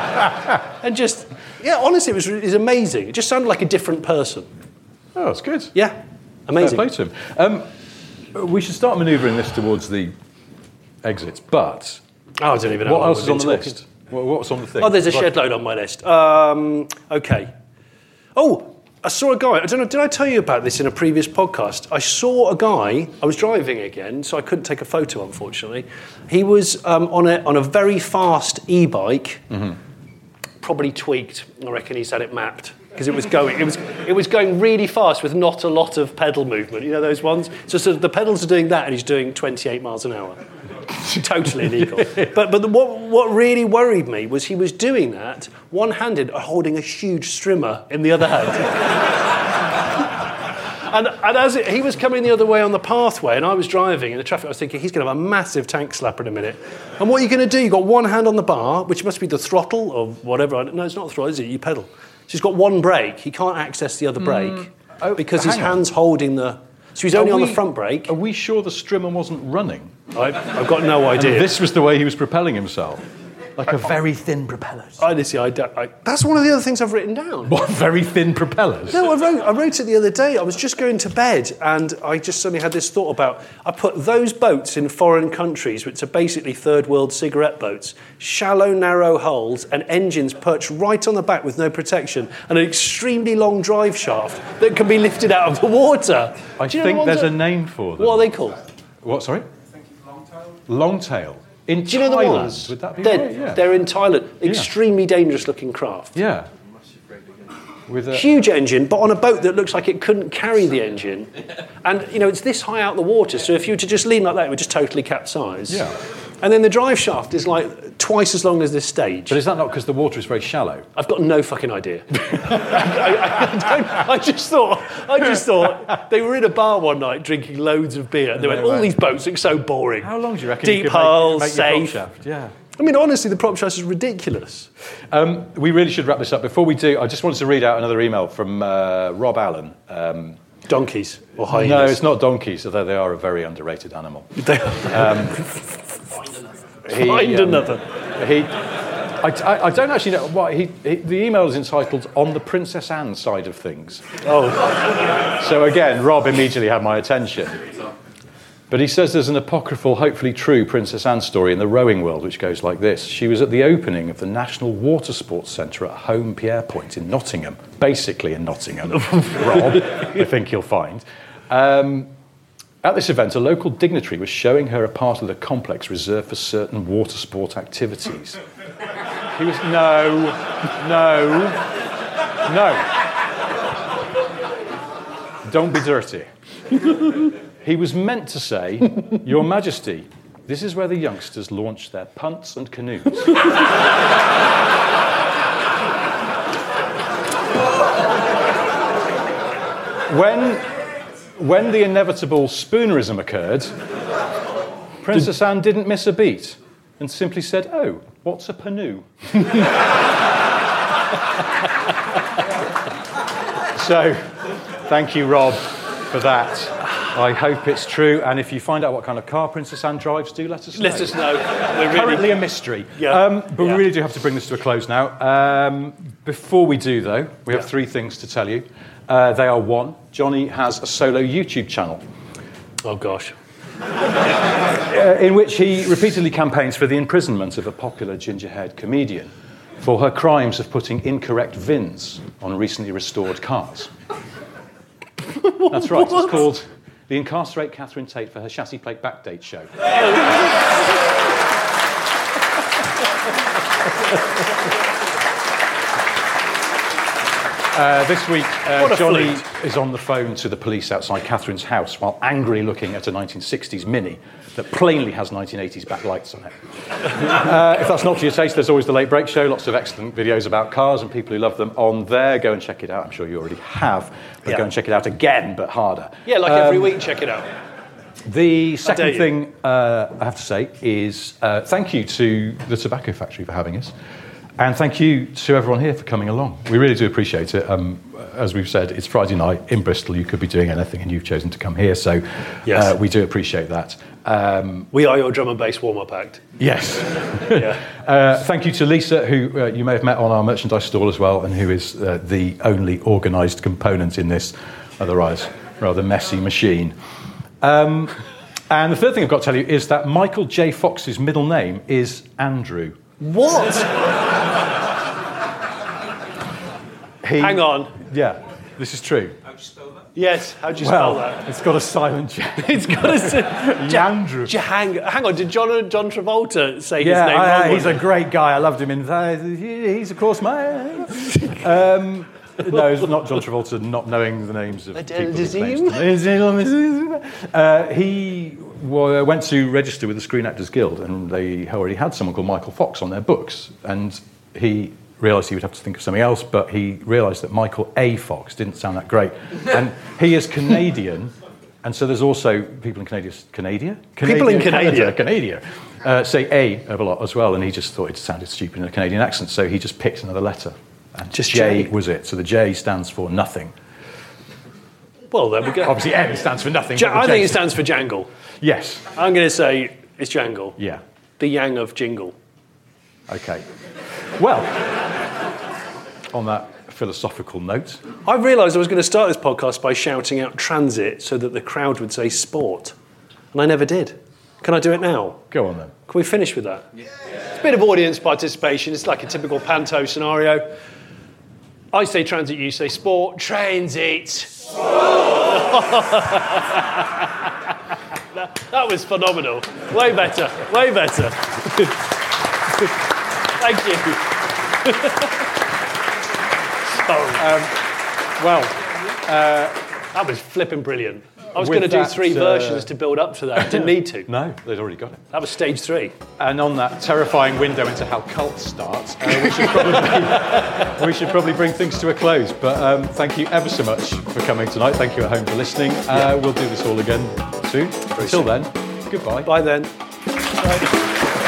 and just, yeah, honestly, it was, it was amazing. It just sounded like a different person.
Oh, that's good.
Yeah, amazing.
Fair play to him. Um, we should start manoeuvring this towards the exits, but
Oh, I don't even know.
what
how
else
long
is on the
we've been
list? What, what's on the thing?
talking. Oh, there's a
Like-
shed load on my list. Um, okay. Oh, I saw a guy. I don't know. Did I tell you about this in a previous podcast? I saw a guy. I was driving again, so I couldn't take a photo, unfortunately. He was um, on a on a very fast e-bike,
Mm-hmm.
probably tweaked. I reckon he's had it mapped because it was going, it was, it was going really fast with not a lot of pedal movement. You know those ones. So, so the pedals are doing that, and he's doing twenty-eight miles an hour. Totally illegal. But but the, what what really worried me was he was doing that one-handed, holding a huge strimmer in the other hand. and and as it, he was coming the other way on the pathway, and I was driving in the traffic, I was thinking he's going to have a massive tank slapper in a minute. And what are you going to do? You've got one hand on the bar, which must be the throttle or whatever. I don't, no, it's not the throttle, is it? You pedal. So he's got one brake. He can't access the other brake mm. oh, because his hand's on. holding the. So he's only
are
on
we,
the front brake.
Are we sure the strimmer wasn't running?
I, I've got no idea.
And this was the way he was propelling himself.
Like a very thin propeller.
Honestly, I don't, I, that's one of the other things I've written down.
What, very thin propellers?
No, I wrote, I wrote it the other day. I was just going to bed and I just suddenly had this thought about, I put those boats in foreign countries, which are basically third world cigarette boats, shallow, narrow hulls and engines perched right on the back with no protection and an extremely long drive shaft that can be lifted out of the water.
I think the there's are, a name for them.
What are they called?
What, sorry? I think it's longtail. Longtail. In
Do you know
Thailand,
the ones?
Would that be
they're,
right? Yeah.
They're in Thailand.
Yeah.
Extremely dangerous-looking craft.
Yeah. With a
huge engine, but on a boat that looks like it couldn't carry the engine. And, you know, it's this high out the water, so if you were to just lean like that, it would just totally capsize.
Yeah.
And then the drive shaft is like twice as long as this stage.
But is that not because the water is very shallow?
I've got no fucking idea. I, I, I, don't, I just thought, I just thought they were in a bar one night drinking loads of beer, and they went, all these boats look so boring.
How long do you reckon
Deep
you could
hull,
make, make
safe.
Your prop shaft? Yeah.
I mean, honestly, the prop shaft is ridiculous.
Um, we really should wrap this up. Before we do, I just wanted to read out another email from uh, Rob Allen. Um,
donkeys or hyenas?
No, it's not donkeys, although they are a very underrated animal. um,
He, Find um, another.
He, I, I, I don't actually know what he, he. The email is entitled "On the Princess Anne Side of Things."
Oh,
so again, Rob immediately had my attention. But he says there's an apocryphal, hopefully true Princess Anne story in the rowing world, which goes like this: she was at the opening of the National Water Sports Centre at Home Pierrepoint in Nottingham, basically in Nottingham. Rob, I think you'll find. Um, At this event, a local dignitary was showing her a part of the complex reserved for certain water sport activities. He was, no, no, no. Don't be dirty. He was meant to say, Your Majesty, this is where the youngsters launch their punts and canoes. when... When the inevitable spoonerism occurred, Princess Anne didn't miss a beat and simply said, oh, what's a panu? So, thank you, Rob, for that. I hope it's true, and if you find out what kind of car Princess Anne drives, do let us know.
Let us know. We're really...
Currently a mystery.
Yeah.
Um, but
yeah.
we really do have to bring this to a close now. Um, before we do, though, we have yeah. three things to tell you. Uh, they are one, Johnny has a solo YouTube channel.
Oh, gosh.
uh, in which he repeatedly campaigns for the imprisonment of a popular ginger-haired comedian for her crimes of putting incorrect V I Ns on recently restored cars. That's right, it's called The Incarcerate Catherine Tate for her Chassis Plate Backdate show. Uh, this week, uh, Johnny flute. is on the phone to the police outside Catherine's house while angrily looking at a nineteen sixties Mini that plainly has nineteen eighties backlights on it. uh, if that's not to your taste, there's always The Late Break Show, lots of excellent videos about cars and people who love them on there. Go and check it out. I'm sure you already have, but yeah. go and check it out again, but harder.
Yeah, like um, every week, check it out.
The second thing uh, I have to say is uh, thank you to the Tobacco Factory for having us. And thank you to everyone here for coming along. We really do appreciate it. Um, as we've said, it's Friday night in Bristol. You could be doing anything, and you've chosen to come here. So yes. uh, we do appreciate that. Um,
we are your drum and bass warm-up act.
Yes.
yeah.
uh, thank you to Lisa, who uh, you may have met on our merchandise stall as well, and who is uh, the only organised component in this otherwise rather messy machine. Um, and the third thing I've got to tell you is that Michael J. Fox's middle name is Andrew.
What?
He,
Hang on.
Yeah, this is true.
How'd you spell that?
Yes, how do you
well,
spell that?
It's got a silent J.
It's got a
Jandrew.
Hang, hang on, did John, John Travolta say
yeah,
his name
I,
wrong?
he's a great guy. I loved him in. Uh, he's of course my. Um, no, it's not John Travolta not knowing the names of people. Uh, he w- went to register with the Screen Actors Guild, and they already had someone called Michael Fox on their books, and he realised he would have to think of something else, but he realised that Michael A. Fox didn't sound that great. And he is Canadian, and so there's also people in Canada, Canada?
People in Canada.
Canada, uh, say A a lot as well, and he just thought it sounded stupid in a Canadian accent, so he just picked another letter. And
just
J
J
was it. So the J stands for nothing.
Well, there we go.
Obviously, M stands for nothing.
J- I
J
think it stands for jangle.
Yes.
I'm going to say it's jangle.
Yeah.
The yang of jingle.
Okay. Well, on that philosophical note,
I realised I was going to start this podcast by shouting out transit so that the crowd would say sport, and I never did. Can I do it now?
Go on then.
Can we finish with that? Yeah. It's a bit of audience participation. It's like a typical panto scenario. I say transit, you say sport. Transit. Sport. that, that was phenomenal. Way better. Way better. Thank you. Sorry.
Um, well, uh,
that was flipping brilliant. I was
With
going to do
that,
three
uh,
versions to build up to that. Didn't need to.
No, they'd already got it.
That was stage three.
And on that terrifying window into how cults start, uh, we, should probably, we should probably bring things to a close. But um, thank you ever so much for coming tonight. Thank you at home for listening. Uh,
Yeah.
We'll do this all again soon.
Very
Until
soon.
then, goodbye.
Bye then. Bye.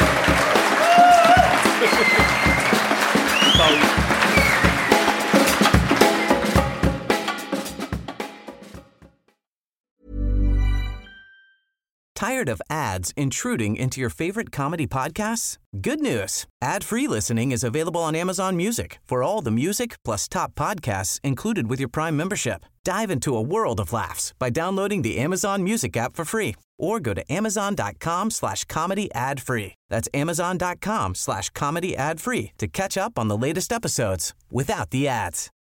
Tired of ads intruding into your favorite comedy podcasts? Good news. Ad-free listening is available on Amazon Music for all the music plus top podcasts included with your Prime membership. Dive into a world of laughs by downloading the Amazon Music app for free or go to amazon.com slash comedy ad free. That's amazon.com slash comedy ad free to catch up on the latest episodes without the ads.